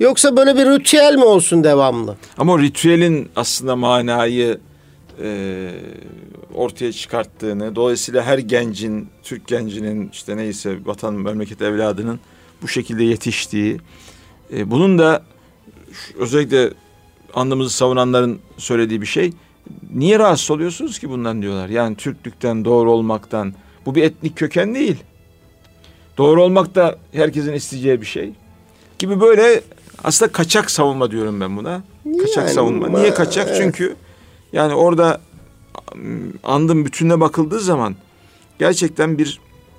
[SPEAKER 2] Yoksa böyle bir ritüel mi olsun devamlı?
[SPEAKER 1] Ama o ritüelin aslında manayı e, ortaya çıkarttığını, dolayısıyla her gencin, Türk gencinin işte neyse vatan, memleket evladının bu şekilde yetiştiği, e, bunun da özellikle andımızı savunanların söylediği bir şey, niye rahatsız oluyorsunuz ki bundan diyorlar. Yani Türklükten, doğru olmaktan, bu bir etnik köken değil. Doğru olmak da herkesin isteyeceği bir şey gibi, böyle aslında kaçak savunma diyorum ben buna. Kaçak yani, savunma. Niye kaçak? Evet. Çünkü yani orada andın bütününe bakıldığı zaman gerçekten bir,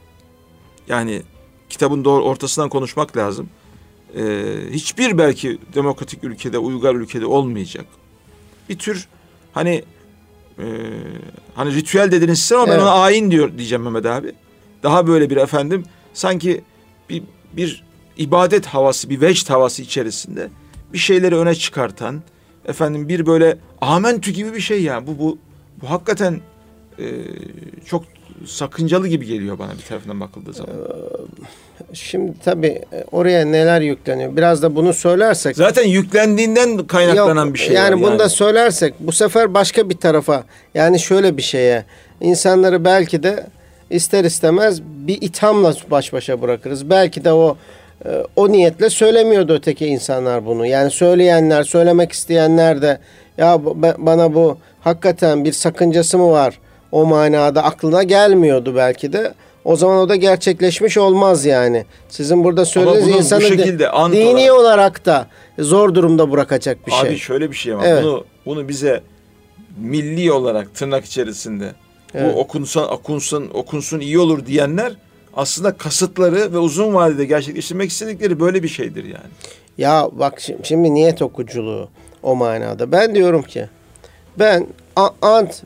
[SPEAKER 1] yani kitabın doğru ortasından konuşmak lazım. Ee, hiçbir belki demokratik ülkede, uygar ülkede olmayacak bir tür hani e, hani ritüel dediniz siz ama evet. ben ona ayin diyor diyeceğim Mehmet abi. Daha böyle bir efendim sanki bir bir ibadet havası, bir vecd havası içerisinde bir şeyleri öne çıkartan efendim bir böyle amentü gibi bir şey yani. Bu bu bu hakikaten e, çok sakıncalı gibi geliyor bana bir tarafından bakıldığı zaman.
[SPEAKER 2] Şimdi tabii oraya neler yükleniyor? Biraz da bunu söylersek.
[SPEAKER 1] Zaten yüklendiğinden kaynaklanan yok, bir şey
[SPEAKER 2] yani
[SPEAKER 1] var.
[SPEAKER 2] Bunu yani. da söylersek bu sefer başka bir tarafa, yani şöyle bir şeye insanları belki de ister istemez bir ithamla baş başa bırakırız. Belki de o o niyetle söylemiyordu öteki insanlar bunu. Yani söyleyenler, söylemek isteyenler de ya bana bu hakikaten bir sakıncası mı var? O manada aklına gelmiyordu belki de. O zaman o da gerçekleşmiş olmaz yani. Sizin burada söylediğiniz insanı de, dini olarak, olarak da zor durumda bırakacak bir
[SPEAKER 1] abi
[SPEAKER 2] şey.
[SPEAKER 1] Abi şöyle bir şey ama evet. bunu bunu bize milli olarak tırnak içerisinde evet. bu okunsan okunsun okunsun iyi olur diyenler aslında kasıtları ve uzun vadede gerçekleştirmek istedikleri böyle bir şeydir yani.
[SPEAKER 2] Ya bak şimdi, şimdi niyet okuculuğu o manada. Ben diyorum ki ben ant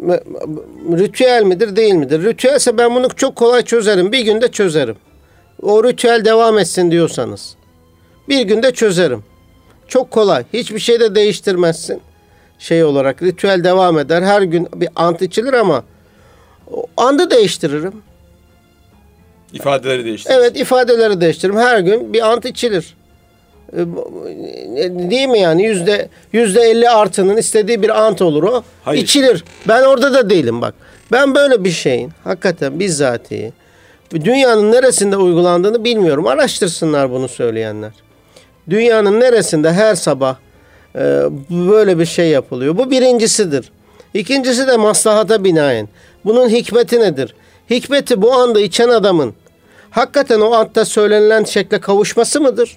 [SPEAKER 2] ritüel midir değil midir? Ritüelse ben bunu çok kolay çözerim. Bir günde çözerim. O ritüel devam etsin diyorsanız. Bir günde çözerim. Çok kolay. Hiçbir şey de değiştirmezsin. Şey olarak ritüel devam eder. Her gün bir ant içilir ama andı değiştiririm.
[SPEAKER 1] İfadeleri değiştirir.
[SPEAKER 2] Evet, ifadeleri değiştiririm. Her gün bir ant içilir. Değil mi yani? Yüzde yüzde elli artının istediği bir ant olur o. Hayır. İçilir. Ben orada da değilim bak. Ben böyle bir şeyin hakikaten bizzatihi dünyanın neresinde uygulandığını bilmiyorum. Araştırsınlar bunu söyleyenler. Dünyanın neresinde her sabah e, böyle bir şey yapılıyor. Bu birincisidir. İkincisi de maslahata binaen. Bunun hikmeti nedir? Hikmeti bu anda içen adamın hakikaten o antta söylenilen şekle kavuşması mıdır?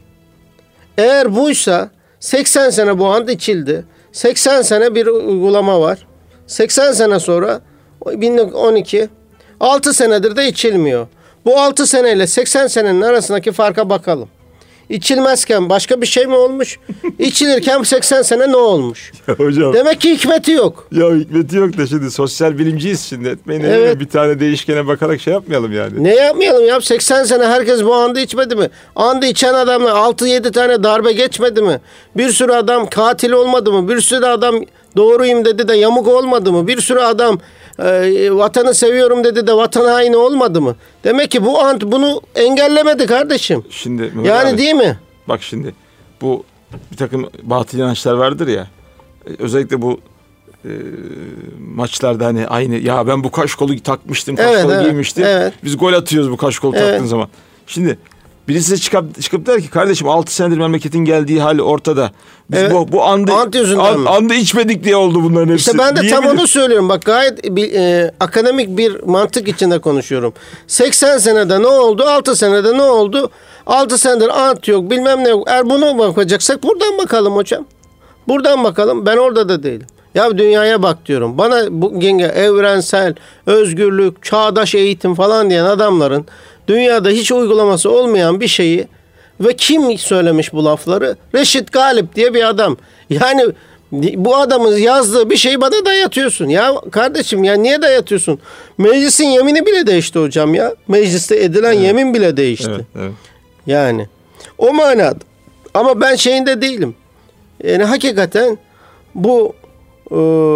[SPEAKER 2] Eğer buysa seksen sene bu ant içildi. seksen sene bir uygulama var. seksen sene sonra bin on iki altı senedir de içilmiyor. Bu altı seneyle seksen senenin arasındaki farka bakalım. İçilmezken başka bir şey mi olmuş? İçilirken seksen sene ne olmuş?
[SPEAKER 1] Ya hocam.
[SPEAKER 2] Demek ki hikmeti yok.
[SPEAKER 1] Ya hikmeti yok da şimdi sosyal bilimciyiz şimdi. Etmeyin evet. Bir tane değişkene bakarak şey yapmayalım yani.
[SPEAKER 2] Ne yapmayalım ya? seksen sene herkes bu andı içmedi mi? Andı içen adamlar altı yedi tane darbe geçmedi mi? Bir sürü adam katil olmadı mı? Bir sürü adam doğruyum dedi de yamuk olmadı mı? Bir sürü adam e, vatanı seviyorum dedi de vatan haini olmadı mı? Demek ki bu ant bunu engellemedi kardeşim.
[SPEAKER 1] Şimdi
[SPEAKER 2] yani abi, değil mi?
[SPEAKER 1] Bak şimdi bu bir takım batıl inançlar vardır ya. Özellikle bu e, maçlarda hani aynı ya ben bu kaşkolu takmıştım, kaşkolu evet, giymiştim. Evet. Biz gol atıyoruz bu kaşkolu evet. taktığın zaman. Şimdi birisi çıkıp çıkıp der ki kardeşim altı senedir memleketin geldiği hali ortada. Biz evet. bu bu andı ant an, andı içmedik diye oldu bunların hepsi.
[SPEAKER 2] İşte ben de tam onu söylüyorum. Bak gayet bir, e, akademik bir mantık içinde konuşuyorum. seksen senede ne oldu? altı senede ne oldu? altı senedir ant yok, bilmem ne yok. Eğer bunu bakacaksak buradan bakalım hocam. Buradan bakalım. Ben orada da değilim. Ya dünyaya bak diyorum. Bana bu genge evrensel, özgürlük, çağdaş eğitim falan diyen adamların dünyada hiç uygulaması olmayan bir şeyi ve kim söylemiş bu lafları? Reşit Galip diye bir adam. Yani bu adamın yazdığı bir şeyi bana dayatıyorsun. Ya kardeşim ya niye dayatıyorsun? Meclisin yemini bile değişti hocam ya. Mecliste edilen evet. yemin bile değişti. Evet, evet. Yani o manada. Ama ben şeyinde değilim. Yani hakikaten bu e,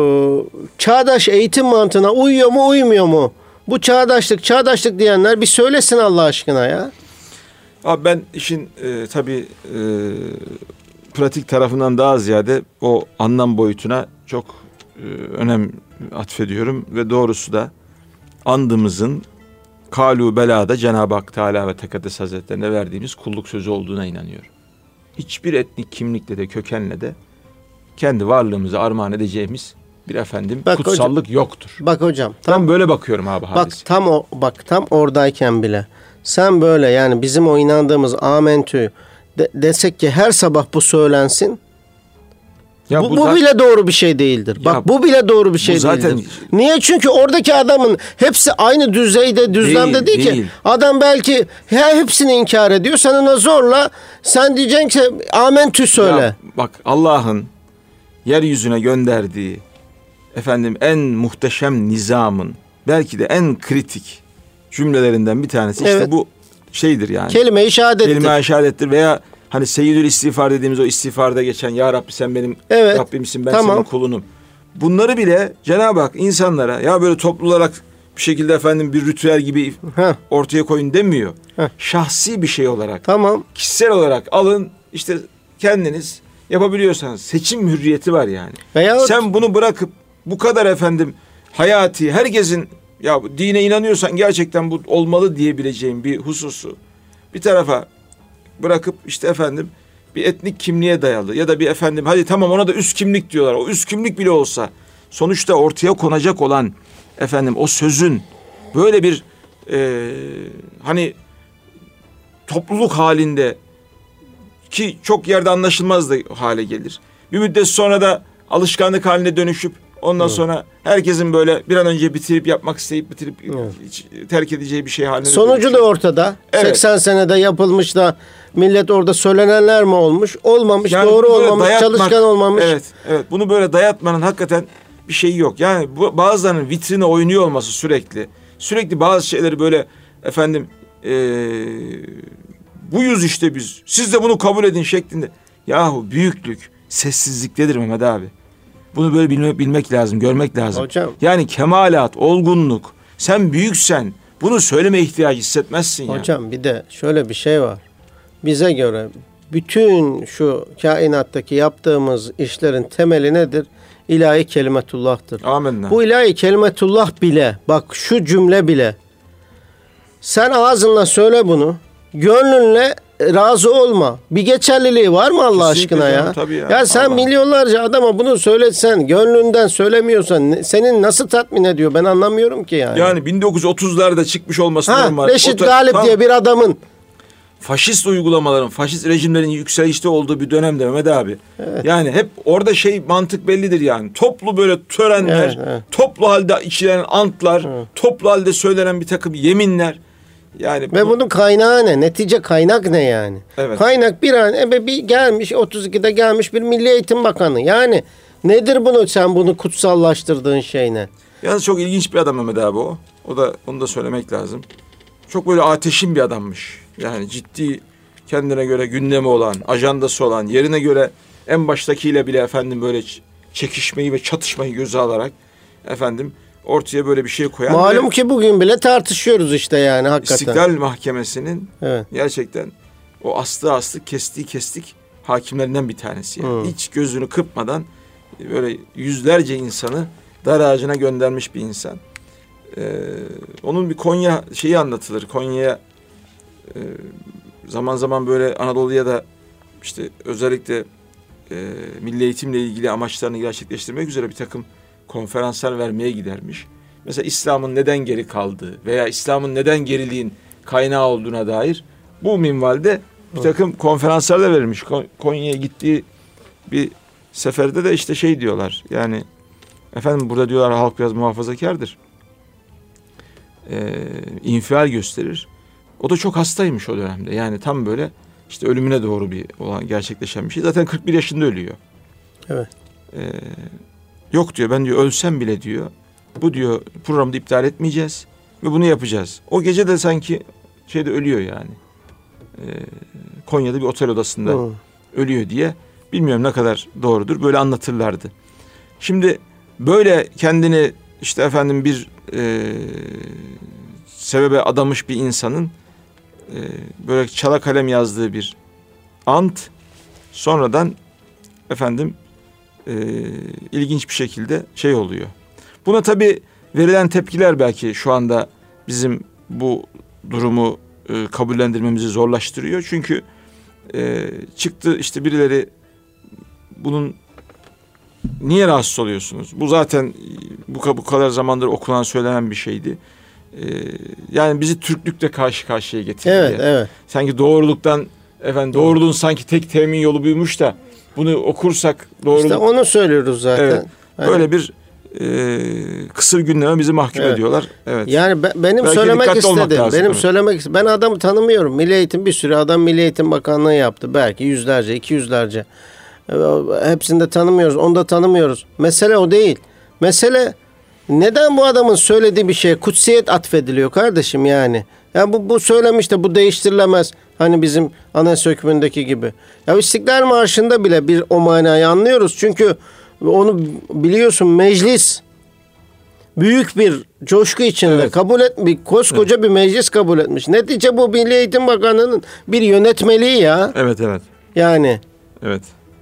[SPEAKER 2] çağdaş eğitim mantığına uyuyor mu uymuyor mu? Bu çağdaşlık çağdaşlık diyenler bir söylesin Allah aşkına ya.
[SPEAKER 1] Abi ben işin e, tabii e, pratik tarafından daha ziyade o anlam boyutuna çok e, önem atfediyorum ve doğrusu da andımızın kalu belada Cenab-ı Hak Teala ve Tekaddes Hazretlerine verdiğimiz kulluk sözü olduğuna inanıyorum. Hiçbir etnik kimlikle de kökenle de kendi varlığımızı armağan edeceğimiz bir efendim bak kutsallık hocam, yoktur.
[SPEAKER 2] Bak hocam.
[SPEAKER 1] Tam, tam böyle bakıyorum abi hadise.
[SPEAKER 2] Bak tam o bak tam oradayken bile sen böyle yani bizim o inandığımız amentü de, desek ki her sabah bu söylensin. Ya bu, bu, zaten, bu bile doğru bir şey değildir. Bak ya, bu bile doğru bir şey zaten, değildir. Niye? Çünkü oradaki adamın hepsi aynı düzeyde, düzlemde değil, değil ki. Değil. Adam belki her hepsini inkar ediyor. Sen ona zorla sen diyeceksin ki amentü söyle. Ya,
[SPEAKER 1] bak Allah'ın yeryüzüne gönderdiği efendim en muhteşem nizamın belki de en kritik cümlelerinden bir tanesi evet. işte bu şeydir yani.
[SPEAKER 2] Kelime-i şehadettir.
[SPEAKER 1] Kelime-i şehadettir veya hani seyyidül istiğfar dediğimiz o istiğfarda geçen ya Rabbi sen benim evet, Rabbimsin ben tamam. senin kulunum. Bunları bile Cenab-ı Hak insanlara ya böyle toplu olarak bir şekilde efendim bir ritüel gibi Heh. ortaya koyun demiyor. Heh. Şahsi bir şey olarak. Tamam. Kişisel olarak alın işte kendiniz yapabiliyorsanız seçim hürriyeti var yani. Veyahut, sen bunu bırakıp bu kadar efendim hayati herkesin ya dine inanıyorsan gerçekten bu olmalı diyebileceğim bir hususu bir tarafa bırakıp işte efendim bir etnik kimliğe dayalı ya da bir efendim hadi tamam ona da üst kimlik diyorlar. O üst kimlik bile olsa sonuçta ortaya konacak olan efendim o sözün böyle bir e, hani topluluk halinde ki çok yerde anlaşılmaz da hale gelir. Bir müddet sonra da alışkanlık haline dönüşüp ondan evet. sonra herkesin böyle bir an önce bitirip yapmak isteyip bitirip evet. terk edeceği bir şey haline
[SPEAKER 2] sonucu dönüşüyor. Da ortada. Evet. seksen senede yapılmış da millet orada söylenenler mi olmuş? Olmamış, yani doğru olmamış, dayatmak, çalışkan olmamış.
[SPEAKER 1] Evet, evet. Bunu böyle dayatmanın hakikaten bir şeyi yok. Yani bu, bazılarının vitrine oynuyor olması sürekli. Sürekli bazı şeyleri böyle efendim ee, buyuz işte biz. Siz de bunu kabul edin şeklinde. Yahu büyüklük sessizliktedir Mehmet abi. Bunu böyle bilmek, bilmek lazım, görmek lazım. Hocam. Yani kemalat, olgunluk. Sen büyüksen bunu söyleme ihtiyacı hissetmezsin ya.
[SPEAKER 2] Hocam bir de şöyle bir şey var. Bize göre bütün şu kainattaki yaptığımız işlerin temeli nedir? İlahi kelimetullah'tır.
[SPEAKER 1] Amenna.
[SPEAKER 2] Bu ilahi kelimetullah bile, bak şu cümle bile. Sen ağzınla söyle bunu. Gönlünle razı olma. Bir geçerliliği var mı Allah kesinlikle aşkına canım, ya? Tabii ya? Ya sen Allah. Milyonlarca adama bunu söyletsen, gönlünden söylemiyorsan senin nasıl tatmin ediyor? Ben anlamıyorum ki yani.
[SPEAKER 1] Yani bin dokuz yüz otuzlarda çıkmış olması
[SPEAKER 2] ha,
[SPEAKER 1] normal.
[SPEAKER 2] Reşit Galip tam, diye bir adamın
[SPEAKER 1] faşist uygulamaların, faşist rejimlerin yükselişte olduğu bir dönemde Mehmet abi. Evet. Yani hep orada şey mantık bellidir yani. Toplu böyle törenler, evet, evet. toplu halde içilen antlar, evet. toplu halde söylenen bir takım yeminler. Yani
[SPEAKER 2] ve bu, bunun kaynağı ne? Netice kaynak ne yani? Evet. Kaynak bir an ebe bir gelmiş otuz ikide gelmiş bir Milli Eğitim Bakanı. Yani nedir bunu sen bunu kutsallaştırdığın şey ne?
[SPEAKER 1] Yalnız çok ilginç bir adam Mehmet abi o. O da onu da söylemek lazım. Çok böyle ateşin bir adammış. Yani ciddi kendine göre gündemi olan, ajandası olan, yerine göre en baştakiyle bile efendim böyle çekişmeyi ve çatışmayı göze alarak efendim ortaya böyle bir şey koyan.
[SPEAKER 2] Malum ki bugün bile tartışıyoruz işte yani hakikaten.
[SPEAKER 1] İstiklal Mahkemesi'nin evet. gerçekten o aslı aslı kestiği kestik hakimlerinden bir tanesi. Yani. Hmm. Hiç gözünü kırpmadan böyle yüzlerce insanı dar ağacına göndermiş bir insan. Ee, onun bir Konya şeyi anlatılır. Konya'ya e, zaman zaman böyle Anadolu'ya da işte özellikle e, milli eğitimle ilgili amaçlarını gerçekleştirmek üzere bir takım konferanslar vermeye gidermiş. Mesela İslam'ın neden geri kaldığı veya İslam'ın neden geriliğin kaynağı olduğuna dair bu minvalde bir takım konferanslar da verilmiş. Konya'ya gittiği bir seferde de işte şey diyorlar. Yani efendim burada diyorlar halk biraz muhafazakardır. Ee, infial gösterir. O da çok hastaymış o dönemde. Yani tam böyle işte ölümüne doğru bir olan gerçekleşen bir şey. Zaten kırk bir yaşında ölüyor.
[SPEAKER 2] Evet.
[SPEAKER 1] Ee, yok diyor ben diyor ölsem bile diyor bu diyor programı da iptal etmeyeceğiz ve bunu yapacağız. O gece de sanki şeyde ölüyor yani. Ee, Konya'da bir otel odasında hmm. ölüyor diye. Bilmiyorum ne kadar doğrudur. Böyle anlatırlardı. Şimdi böyle kendini işte efendim bir e, sebebe adamış bir insanın e, böyle çala kalem yazdığı bir ant sonradan efendim e, ilginç bir şekilde şey oluyor. Buna tabii verilen tepkiler belki şu anda bizim bu durumu e, kabullendirmemizi zorlaştırıyor. Çünkü e, çıktı işte birileri bunun niye rahatsız oluyorsunuz? Bu zaten bu, bu kadar zamandır okunan söylenen bir şeydi. Ee, yani bizi Türklükle karşı karşıya getirdi.
[SPEAKER 2] Evet, evet.
[SPEAKER 1] Sanki doğruluktan efendim doğruluğun sanki tek temin yolu buymuş da bunu okursak doğruluk. İşte
[SPEAKER 2] onu söylüyoruz zaten.
[SPEAKER 1] Evet, hani, böyle bir e, kısır gündeme bizi mahkum evet. ediyorlar. Evet.
[SPEAKER 2] Yani be, benim belki söylemek istedim. Benim evet. söylemek istedim. Ben adamı tanımıyorum. Milli Eğitim bir sürü adam Milli Eğitim Bakanlığı yaptı. Belki yüzlerce, iki yüzlerce. Hepsini de tanımıyoruz. Onu da tanımıyoruz. Mesele o değil. Mesele neden bu adamın söylediği bir şeye kutsiyet atfediliyor kardeşim yani. Ya bu, bu söylemiş de bu değiştirilemez. Hani bizim anayasa hükmündeki gibi. Ya İstiklal Marşı'nda bile bir o manayı anlıyoruz. Çünkü onu biliyorsun meclis büyük bir coşku içinde evet. kabul etmiş. Koskoca evet. bir meclis kabul etmiş. Netice bu Milli Eğitim Bakanlığı'nın bir yönetmeliği ya.
[SPEAKER 1] Evet evet.
[SPEAKER 2] Yani.
[SPEAKER 1] Evet.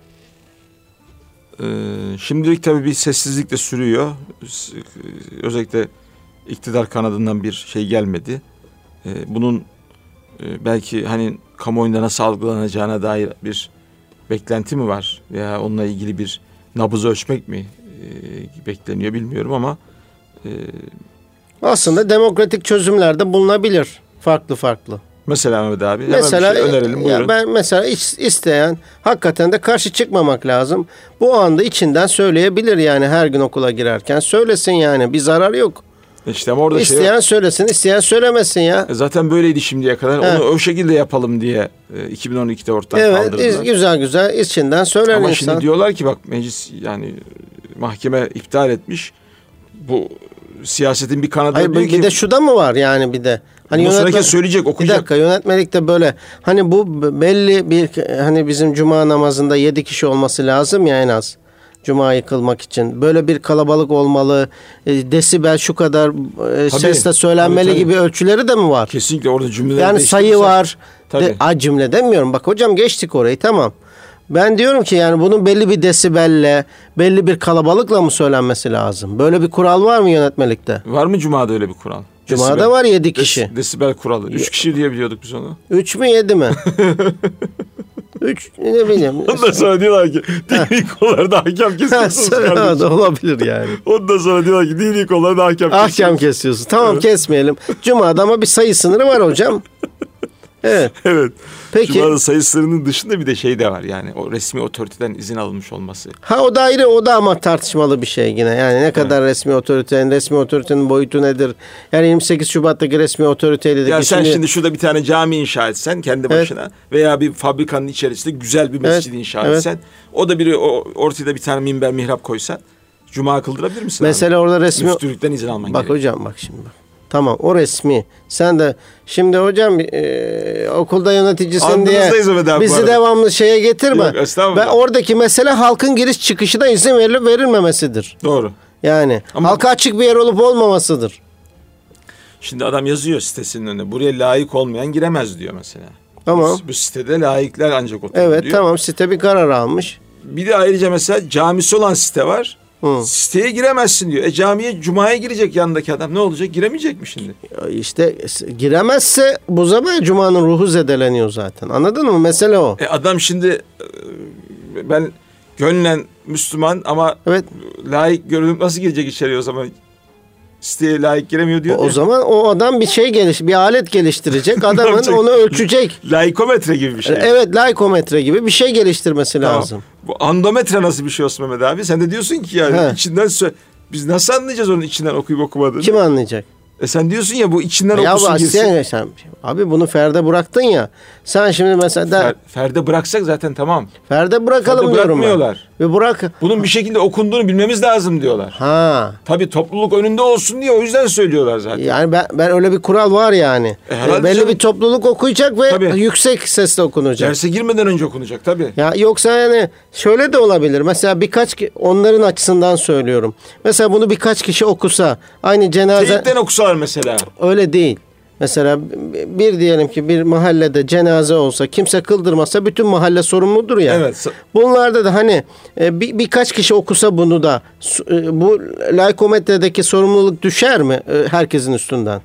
[SPEAKER 1] Ee, şimdilik tabii bir sessizlik de sürüyor. Özellikle iktidar kanadından bir şey gelmedi. Ee, bunun e, belki hani kamuoyunda nasıl algılanacağına dair bir beklenti mi var? Veya onunla ilgili bir nabız ölçmek mi e, bekleniyor bilmiyorum ama e,
[SPEAKER 2] aslında demokratik çözümlerde bulunabilir. Farklı farklı.
[SPEAKER 1] Mesela Mehmet abi.
[SPEAKER 2] Mesela
[SPEAKER 1] bir şey önerelim, buyurun.
[SPEAKER 2] Ya ben mesela isteyen hakikaten de karşı çıkmamak lazım. Bu anda içinden söyleyebilir yani her gün okula girerken. Söylesin yani bir zarar yok.
[SPEAKER 1] İşte ama orada
[SPEAKER 2] İsteyen
[SPEAKER 1] şey
[SPEAKER 2] söylesin, isteyen söylemesin ya.
[SPEAKER 1] Zaten böyleydi şimdiye kadar. Evet. Onu o şekilde yapalım diye iki bin on ikide ortadan
[SPEAKER 2] evet,
[SPEAKER 1] kaldırdılar.
[SPEAKER 2] Evet, güzel güzel içinden söyler
[SPEAKER 1] ama
[SPEAKER 2] insan.
[SPEAKER 1] Ama şimdi diyorlar ki bak meclis yani mahkeme iptal etmiş. Bu siyasetin bir kanadı
[SPEAKER 2] Hayır,
[SPEAKER 1] diyor
[SPEAKER 2] bir
[SPEAKER 1] ki.
[SPEAKER 2] Bir de şu da mı var yani bir de.
[SPEAKER 1] Hani yönetmen söyleyecek, okuyacak.
[SPEAKER 2] Bir dakika, yönetmelikte böyle. Hani bu belli bir hani bizim cuma namazında yedi kişi olması lazım ya en az. Cuma'yı kılmak için. Böyle bir kalabalık olmalı. E, desibel şu kadar e, sesle söylenmeli tabii, tabii. gibi ölçüleri de mi var?
[SPEAKER 1] Kesinlikle orada cümleler.
[SPEAKER 2] Yani sayı var. De, a, cümle demiyorum. Bak hocam geçtik orayı tamam. Ben diyorum ki yani bunun belli bir desibelle, belli bir kalabalıkla mı söylenmesi lazım? Böyle bir kural var mı yönetmelikte?
[SPEAKER 1] Var mı Cuma'da öyle bir kural?
[SPEAKER 2] Cuma'da
[SPEAKER 1] desibel,
[SPEAKER 2] var yedi kişi.
[SPEAKER 1] Des, desibel kuralı. Üç kişi diye biliyorduk biz onu.
[SPEAKER 2] Üç mü yedi mi? Üç ne bileyim.
[SPEAKER 1] Ondan sonra diyorlar ki dini konularda hakem kesiyorsunuz kardeşim.
[SPEAKER 2] Da olabilir yani.
[SPEAKER 1] Ondan sonra diyorlar ki dini konularda hakem kesiyorsunuz.
[SPEAKER 2] Hakem kesiyorsun. Tamam evet. Kesmeyelim. Cuma'da ama bir sayı sınırı var hocam. Evet.
[SPEAKER 1] Evet.
[SPEAKER 2] Peki.
[SPEAKER 1] Cuma'da sayı sınırının dışında bir de şey de var yani o resmi otoriteden izin alınmış olması.
[SPEAKER 2] Ha o da ayrı, o da ama tartışmalı bir şey yine. Yani ne kadar evet. resmi otoritenin, resmi otoritenin boyutu nedir? Yani yirmi sekiz Şubat'taki resmi otoriteyle de.
[SPEAKER 1] Ya sen şimdi... şimdi şurada bir tane cami inşa etsen kendi başına evet. veya bir fabrikanın içerisinde güzel bir mescid evet. inşa etsen evet. o da bir o, ortada bir tane minber mihrap koysan Cuma kıldırabilir misin?
[SPEAKER 2] Mesela
[SPEAKER 1] abi?
[SPEAKER 2] Orada resmi
[SPEAKER 1] müftülükten izin alman
[SPEAKER 2] bak gerekiyor. Hocam bak şimdi bak. Tamam o resmi. Sen de şimdi hocam e, okulda yöneticisin
[SPEAKER 1] Andınızdayız
[SPEAKER 2] diye bizi devamlı şeye getirme.
[SPEAKER 1] Yok,
[SPEAKER 2] ve oradaki mesele halkın giriş çıkışına izin verilip verilmemesidir.
[SPEAKER 1] Doğru.
[SPEAKER 2] Yani ama halka açık bir yer olup olmamasıdır.
[SPEAKER 1] Şimdi adam yazıyor sitesinin önüne. Buraya layık olmayan giremez diyor mesela.
[SPEAKER 2] Tamam.
[SPEAKER 1] Bu, bu sitede layıklar ancak oturur
[SPEAKER 2] evet,
[SPEAKER 1] diyor.
[SPEAKER 2] Evet tamam site bir karar almış.
[SPEAKER 1] Bir de ayrıca mesela camisi olan site var. Hı. Siteye giremezsin diyor. E camiye Cuma'ya girecek yanındaki adam. Ne olacak? Giremeyecek mi şimdi?
[SPEAKER 2] İşte giremezse bu zaman Cuma'nın ruhu zedeleniyor zaten. Anladın mı? Mesele o.
[SPEAKER 1] E adam şimdi ben gönlen Müslüman ama evet. layık görünüp nasıl girecek içeriye o zaman? Siteye layık giremiyor diyor.
[SPEAKER 2] O, o zaman o adam bir şey geliş, bir alet geliştirecek. Adamın onu ölçecek.
[SPEAKER 1] Laikometre gibi bir şey.
[SPEAKER 2] Evet, laikometre gibi bir şey geliştirmesi tamam. lazım.
[SPEAKER 1] Bu andometre nasıl bir şey olsun Mehmet abi? Sen de diyorsun ki yani He. içinden biz nasıl anlayacağız onun içinden okuyup okumadığını?
[SPEAKER 2] Kim anlayacak?
[SPEAKER 1] E sen diyorsun ya bu içinden ya okusun
[SPEAKER 2] girsin. Sen, abi bunu ferde bıraktın ya. Sen şimdi mesela da,
[SPEAKER 1] Fer, ferde bıraksak zaten tamam.
[SPEAKER 2] Ferde bırakalım ferde diyorum ben. Ve bırak.
[SPEAKER 1] Bunun bir şekilde okunduğunu bilmemiz lazım diyorlar.
[SPEAKER 2] Ha.
[SPEAKER 1] Tabii topluluk önünde olsun diye o yüzden söylüyorlar zaten.
[SPEAKER 2] Yani ben, ben öyle bir kural var yani. E, belli canım. Bir topluluk okuyacak ve tabii. yüksek sesle okunacak.
[SPEAKER 1] Derse girmeden önce okunacak tabii.
[SPEAKER 2] Ya yoksa yani şöyle de olabilir. Mesela birkaç onların açısından söylüyorum. Mesela bunu birkaç kişi okusa aynı cenaze.
[SPEAKER 1] Teyitten okusalar mesela.
[SPEAKER 2] Öyle değil. Mesela bir diyelim ki bir mahallede cenaze olsa kimse kıldırmasa bütün mahalle sorumludur ya.
[SPEAKER 1] Evet.
[SPEAKER 2] Bunlarda da hani bir, birkaç kişi okusa bunu da bu laikometredeki sorumluluk düşer mi herkesin üstünden?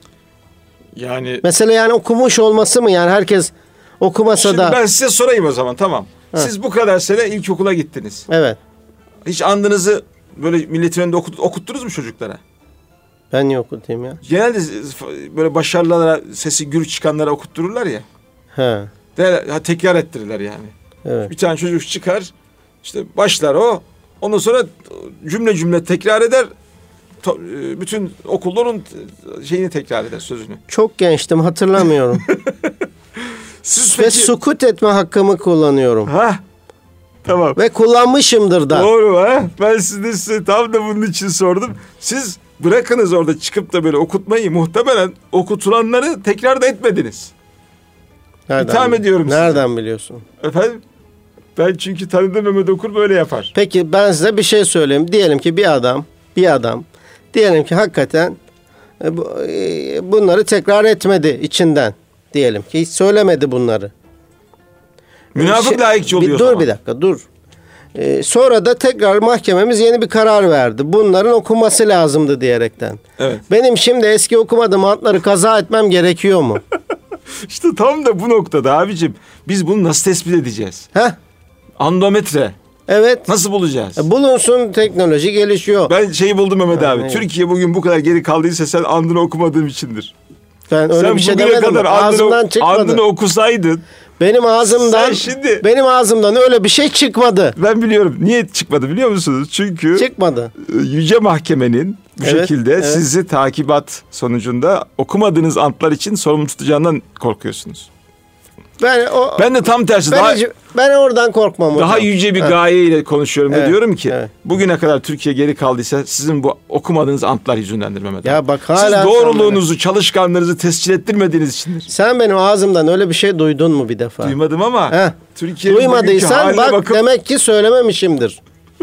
[SPEAKER 1] Yani
[SPEAKER 2] mesela yani okumuş olması mı yani herkes okumasa
[SPEAKER 1] şimdi
[SPEAKER 2] da.
[SPEAKER 1] Ben size sorayım o zaman, tamam. Ha. Siz bu kadar sene ilkokula gittiniz.
[SPEAKER 2] Evet.
[SPEAKER 1] Hiç andınızı böyle milletin önünde okut, okuttunuz mu çocuklara?
[SPEAKER 2] Ben niye okutayım ya?
[SPEAKER 1] Genelde böyle başarılılara, sesi gür çıkanlara okuttururlar ya.
[SPEAKER 2] He.
[SPEAKER 1] De, ha, tekrar ettirirler yani.
[SPEAKER 2] Evet.
[SPEAKER 1] Bir tane çocuk çıkar, işte başlar o. Ondan sonra cümle cümle tekrar eder. To, bütün okulların şeyini tekrar eder, sözünü.
[SPEAKER 2] Çok gençtim, hatırlamıyorum.
[SPEAKER 1] Siz
[SPEAKER 2] Ve
[SPEAKER 1] peki...
[SPEAKER 2] sukut etme hakkımı kullanıyorum.
[SPEAKER 1] Ha. Tamam.
[SPEAKER 2] Ve kullanmışımdır da.
[SPEAKER 1] Doğru ha. Ben size, size tam da bunun için sordum. Siz bırakınız orada çıkıp da böyle okutmayı, muhtemelen okutulanları tekrar da etmediniz.
[SPEAKER 2] Nereden
[SPEAKER 1] İtham ediyorum size.
[SPEAKER 2] Nereden biliyorsun?
[SPEAKER 1] Efendim? Ben çünkü tanıdığım Mehmet Okur böyle yapar.
[SPEAKER 2] Peki ben size bir şey söyleyeyim. Diyelim ki bir adam, bir adam diyelim ki hakikaten e, bu, e, bunları tekrar etmedi içinden. Diyelim ki hiç söylemedi bunları.
[SPEAKER 1] Münafık şey, layıkçı oluyor.
[SPEAKER 2] Bir, dur bir dakika dur. Ee, sonra da tekrar mahkememiz yeni bir karar verdi. Bunların okunması lazımdı diyerekten.
[SPEAKER 1] Evet.
[SPEAKER 2] Benim şimdi eski okumadığım adları kaza etmem gerekiyor mu?
[SPEAKER 1] İşte tam da bu noktada abicim. Biz bunu nasıl tespit edeceğiz?
[SPEAKER 2] Heh.
[SPEAKER 1] Andometre.
[SPEAKER 2] Evet.
[SPEAKER 1] Nasıl bulacağız?
[SPEAKER 2] E, bulunsun, teknoloji gelişiyor.
[SPEAKER 1] Ben şeyi buldum Mehmet abi.
[SPEAKER 2] Evet.
[SPEAKER 1] Türkiye bugün bu kadar geri kaldıysa sen andını okumadığın içindir.
[SPEAKER 2] Ben öyle
[SPEAKER 1] sen
[SPEAKER 2] bir şey
[SPEAKER 1] bugüne
[SPEAKER 2] demedim.
[SPEAKER 1] kadar
[SPEAKER 2] Ağzımdan
[SPEAKER 1] andını,
[SPEAKER 2] çıkmadı.
[SPEAKER 1] andını okusaydın.
[SPEAKER 2] Benim ağzımdan
[SPEAKER 1] şimdi,
[SPEAKER 2] benim ağzımdan öyle bir şey çıkmadı.
[SPEAKER 1] Ben biliyorum. Niye çıkmadı biliyor musunuz? Çünkü
[SPEAKER 2] çıkmadı.
[SPEAKER 1] Yüce Mahkemenin bu evet, şekilde evet. sizi takibat sonucunda okumadığınız antlar için sorumlu tutacağından korkuyorsunuz.
[SPEAKER 2] Ben o
[SPEAKER 1] Ben de tam tersi.
[SPEAKER 2] Ben,
[SPEAKER 1] daha,
[SPEAKER 2] ben oradan korkmam.
[SPEAKER 1] Daha hocam. yüce bir ha. gayeyle konuşuyorum evet, ve diyorum ki evet. bugüne kadar Türkiye geri kaldıysa sizin bu okumadığınız antlar yüzündendir Mehmet.
[SPEAKER 2] Ya bak hala
[SPEAKER 1] siz doğruluğunuzu, çalışkanlarınızı tescil ettirmediğiniz içindir.
[SPEAKER 2] Sen benim ağzımdan öyle bir şey duydun mu bir defa?
[SPEAKER 1] Duymadım ama
[SPEAKER 2] Heh.
[SPEAKER 1] Türkiye'nin
[SPEAKER 2] duymadıysan bak bakıp... demek ki söylememişimdir.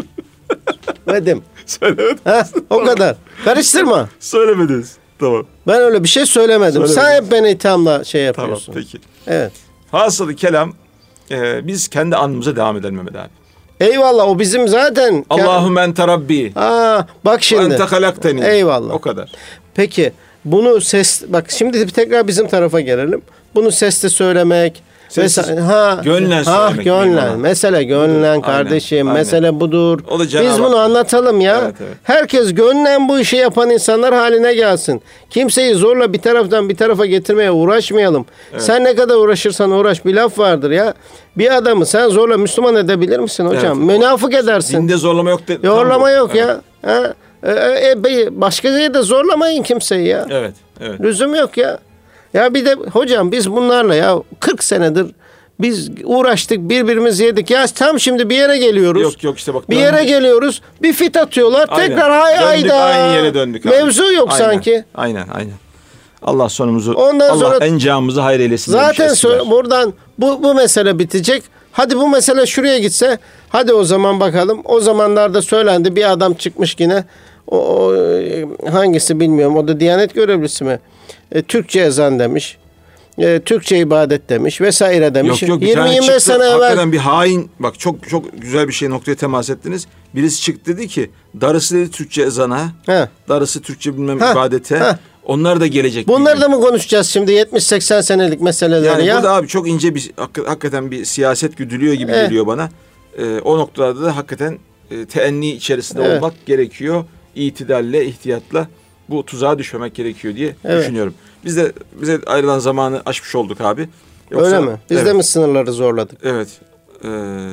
[SPEAKER 2] Dedim.
[SPEAKER 1] Söylemedim.
[SPEAKER 2] Heh, o kadar. Karıştırma.
[SPEAKER 1] Söylemediniz. Tamam.
[SPEAKER 2] Ben öyle bir şey söylemedim. Sen hep beni ithamla şey yapıyorsun.
[SPEAKER 1] Tamam peki.
[SPEAKER 2] Evet.
[SPEAKER 1] Hasılı kelam e, biz kendi anımıza devam edelim Mehmet abi.
[SPEAKER 2] Eyvallah o bizim zaten.
[SPEAKER 1] Allahümme ente Rabbi.
[SPEAKER 2] Aa, bak şimdi.
[SPEAKER 1] Ente halakteni.
[SPEAKER 2] Eyvallah.
[SPEAKER 1] O kadar.
[SPEAKER 2] Peki bunu ses bak şimdi tekrar bizim tarafa gelelim. Bunu sesle söylemek. Mesela, ha,
[SPEAKER 1] gönlen
[SPEAKER 2] ha,
[SPEAKER 1] söylemek.
[SPEAKER 2] Gönlen. Mesele gönlen kardeşim. Aynen, mesele aynen. budur. Biz bunu anlatalım ya. Evet, evet. Herkes gönlen bu işi yapan insanlar haline gelsin. Kimseyi zorla bir taraftan bir tarafa getirmeye uğraşmayalım. Evet. Sen ne kadar uğraşırsan uğraş, bir laf vardır ya. Bir adamı sen zorla Müslüman edebilir misin hocam? Evet. Münafık edersin.
[SPEAKER 1] Dinde zorlama yok. De,
[SPEAKER 2] zorlama tam yok evet. ya. Ha? E, e, başka yerde zorlamayın kimseyi ya.
[SPEAKER 1] Evet, evet.
[SPEAKER 2] Lüzum yok ya. Ya bir de hocam biz bunlarla ya kırk senedir biz uğraştık, birbirimizi yedik. Ya tam şimdi bir yere geliyoruz.
[SPEAKER 1] Yok yok işte bak.
[SPEAKER 2] Bir yere geliyoruz. Bir fit atıyorlar. Aynen. Tekrar hay hayda.
[SPEAKER 1] Aynı yere döndük.
[SPEAKER 2] Mevzu
[SPEAKER 1] abi.
[SPEAKER 2] yok
[SPEAKER 1] aynen,
[SPEAKER 2] sanki.
[SPEAKER 1] Aynen aynen. Allah sonumuzu,
[SPEAKER 2] ondan
[SPEAKER 1] Allah
[SPEAKER 2] sonra,
[SPEAKER 1] encamımızı hayır eylesin.
[SPEAKER 2] Zaten şey buradan bu, bu mesele bitecek. Hadi bu mesele şuraya gitse. Hadi o zaman bakalım. O zamanlarda söylendi. Bir adam çıkmış yine. O, o hangisi bilmiyorum. O da Diyanet görevlisi mi? E, Türkçe ezan demiş. E, Türkçe ibadet demiş vesaire demiş.
[SPEAKER 1] Yok yok
[SPEAKER 2] yirmi yirmi beş sene evvel.
[SPEAKER 1] Hakikaten bir hain. Bak çok çok güzel bir şey noktaya temas ettiniz. Birisi çıktı dedi ki darısı dedi Türkçe ezana. He. Darısı Türkçe bilmem He. ibadete. He. Onlar da gelecek.
[SPEAKER 2] Bunları da mı konuşacağız şimdi yetmiş seksen senelik meseleleri
[SPEAKER 1] yani
[SPEAKER 2] ya?
[SPEAKER 1] Burada abi çok ince bir hakikaten bir siyaset güdülüyor gibi evet. geliyor bana. E, o noktalarda da hakikaten e, teenni içerisinde evet. olmak gerekiyor. İtidalle, ihtiyatla bu tuzağa düşmemek gerekiyor diye evet. düşünüyorum. Biz de bize ayrılan zamanı aşmış olduk abi.
[SPEAKER 2] Yoksa, öyle mi? Biz evet. de mi sınırları zorladık?
[SPEAKER 1] Evet. Ee,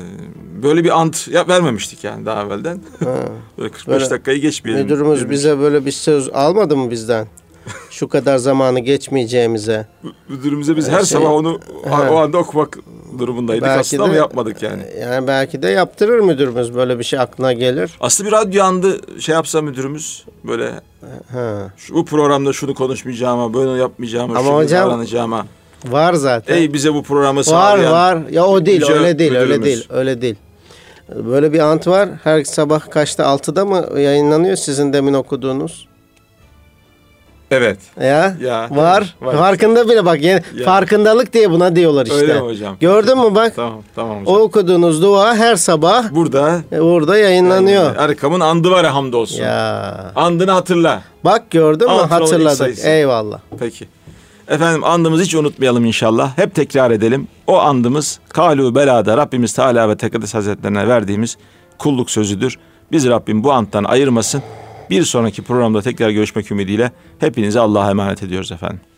[SPEAKER 1] böyle bir ant ya vermemiştik yani daha evvelden. Böyle kırk beş böyle, dakikayı geçmeyelim.
[SPEAKER 2] Müdürümüz demiş. Bize böyle bir söz almadı mı bizden? Şu kadar zamanı geçmeyeceğimize.
[SPEAKER 1] Müdürümüze biz her şey, sabah onu ha. o anda okumak durumundaydık belki aslında de, ama yapmadık yani.
[SPEAKER 2] Yani belki de yaptırır müdürümüz, böyle bir şey aklına gelir.
[SPEAKER 1] Aslında bir radyo andı şey yapsa müdürümüz böyle ha. Şu, bu programda şunu konuşmayacağıma, böyle yapmayacağıma, ama şunu davranacağıma.
[SPEAKER 2] Var zaten.
[SPEAKER 1] Ey bize bu programı sağlayan.
[SPEAKER 2] Var var. Ya o değil, öyle değil, müdürümüz. öyle değil, öyle değil. Böyle bir ant var. Her sabah kaçta? altıda mı yayınlanıyor sizin demin okuduğunuz?
[SPEAKER 1] Evet.
[SPEAKER 2] Ya,
[SPEAKER 1] ya
[SPEAKER 2] var. var. Farkında bile bak. Yani farkındalık diye buna diyorlar işte.
[SPEAKER 1] Öyle mi hocam?
[SPEAKER 2] Gördün mü bak?
[SPEAKER 1] Tamam, tamam hocam.
[SPEAKER 2] O okuduğunuz dua her sabah
[SPEAKER 1] burada
[SPEAKER 2] burada yayınlanıyor.
[SPEAKER 1] Yani, arkamın andı var ya, hamdolsun.
[SPEAKER 2] Ya.
[SPEAKER 1] Andını hatırla.
[SPEAKER 2] Bak gördün mü? Hatırladık. Eyvallah.
[SPEAKER 1] Peki. Efendim andımızı hiç unutmayalım inşallah. Hep tekrar edelim. O andımız Kâlû belâda Rabbimiz Teâlâ ve Tekaddes Hazretlerine verdiğimiz kulluk sözüdür. Biz Rabbim bu anttan ayırmasın. Bir sonraki programda tekrar görüşmek ümidiyle hepinizi Allah'a emanet ediyoruz efendim.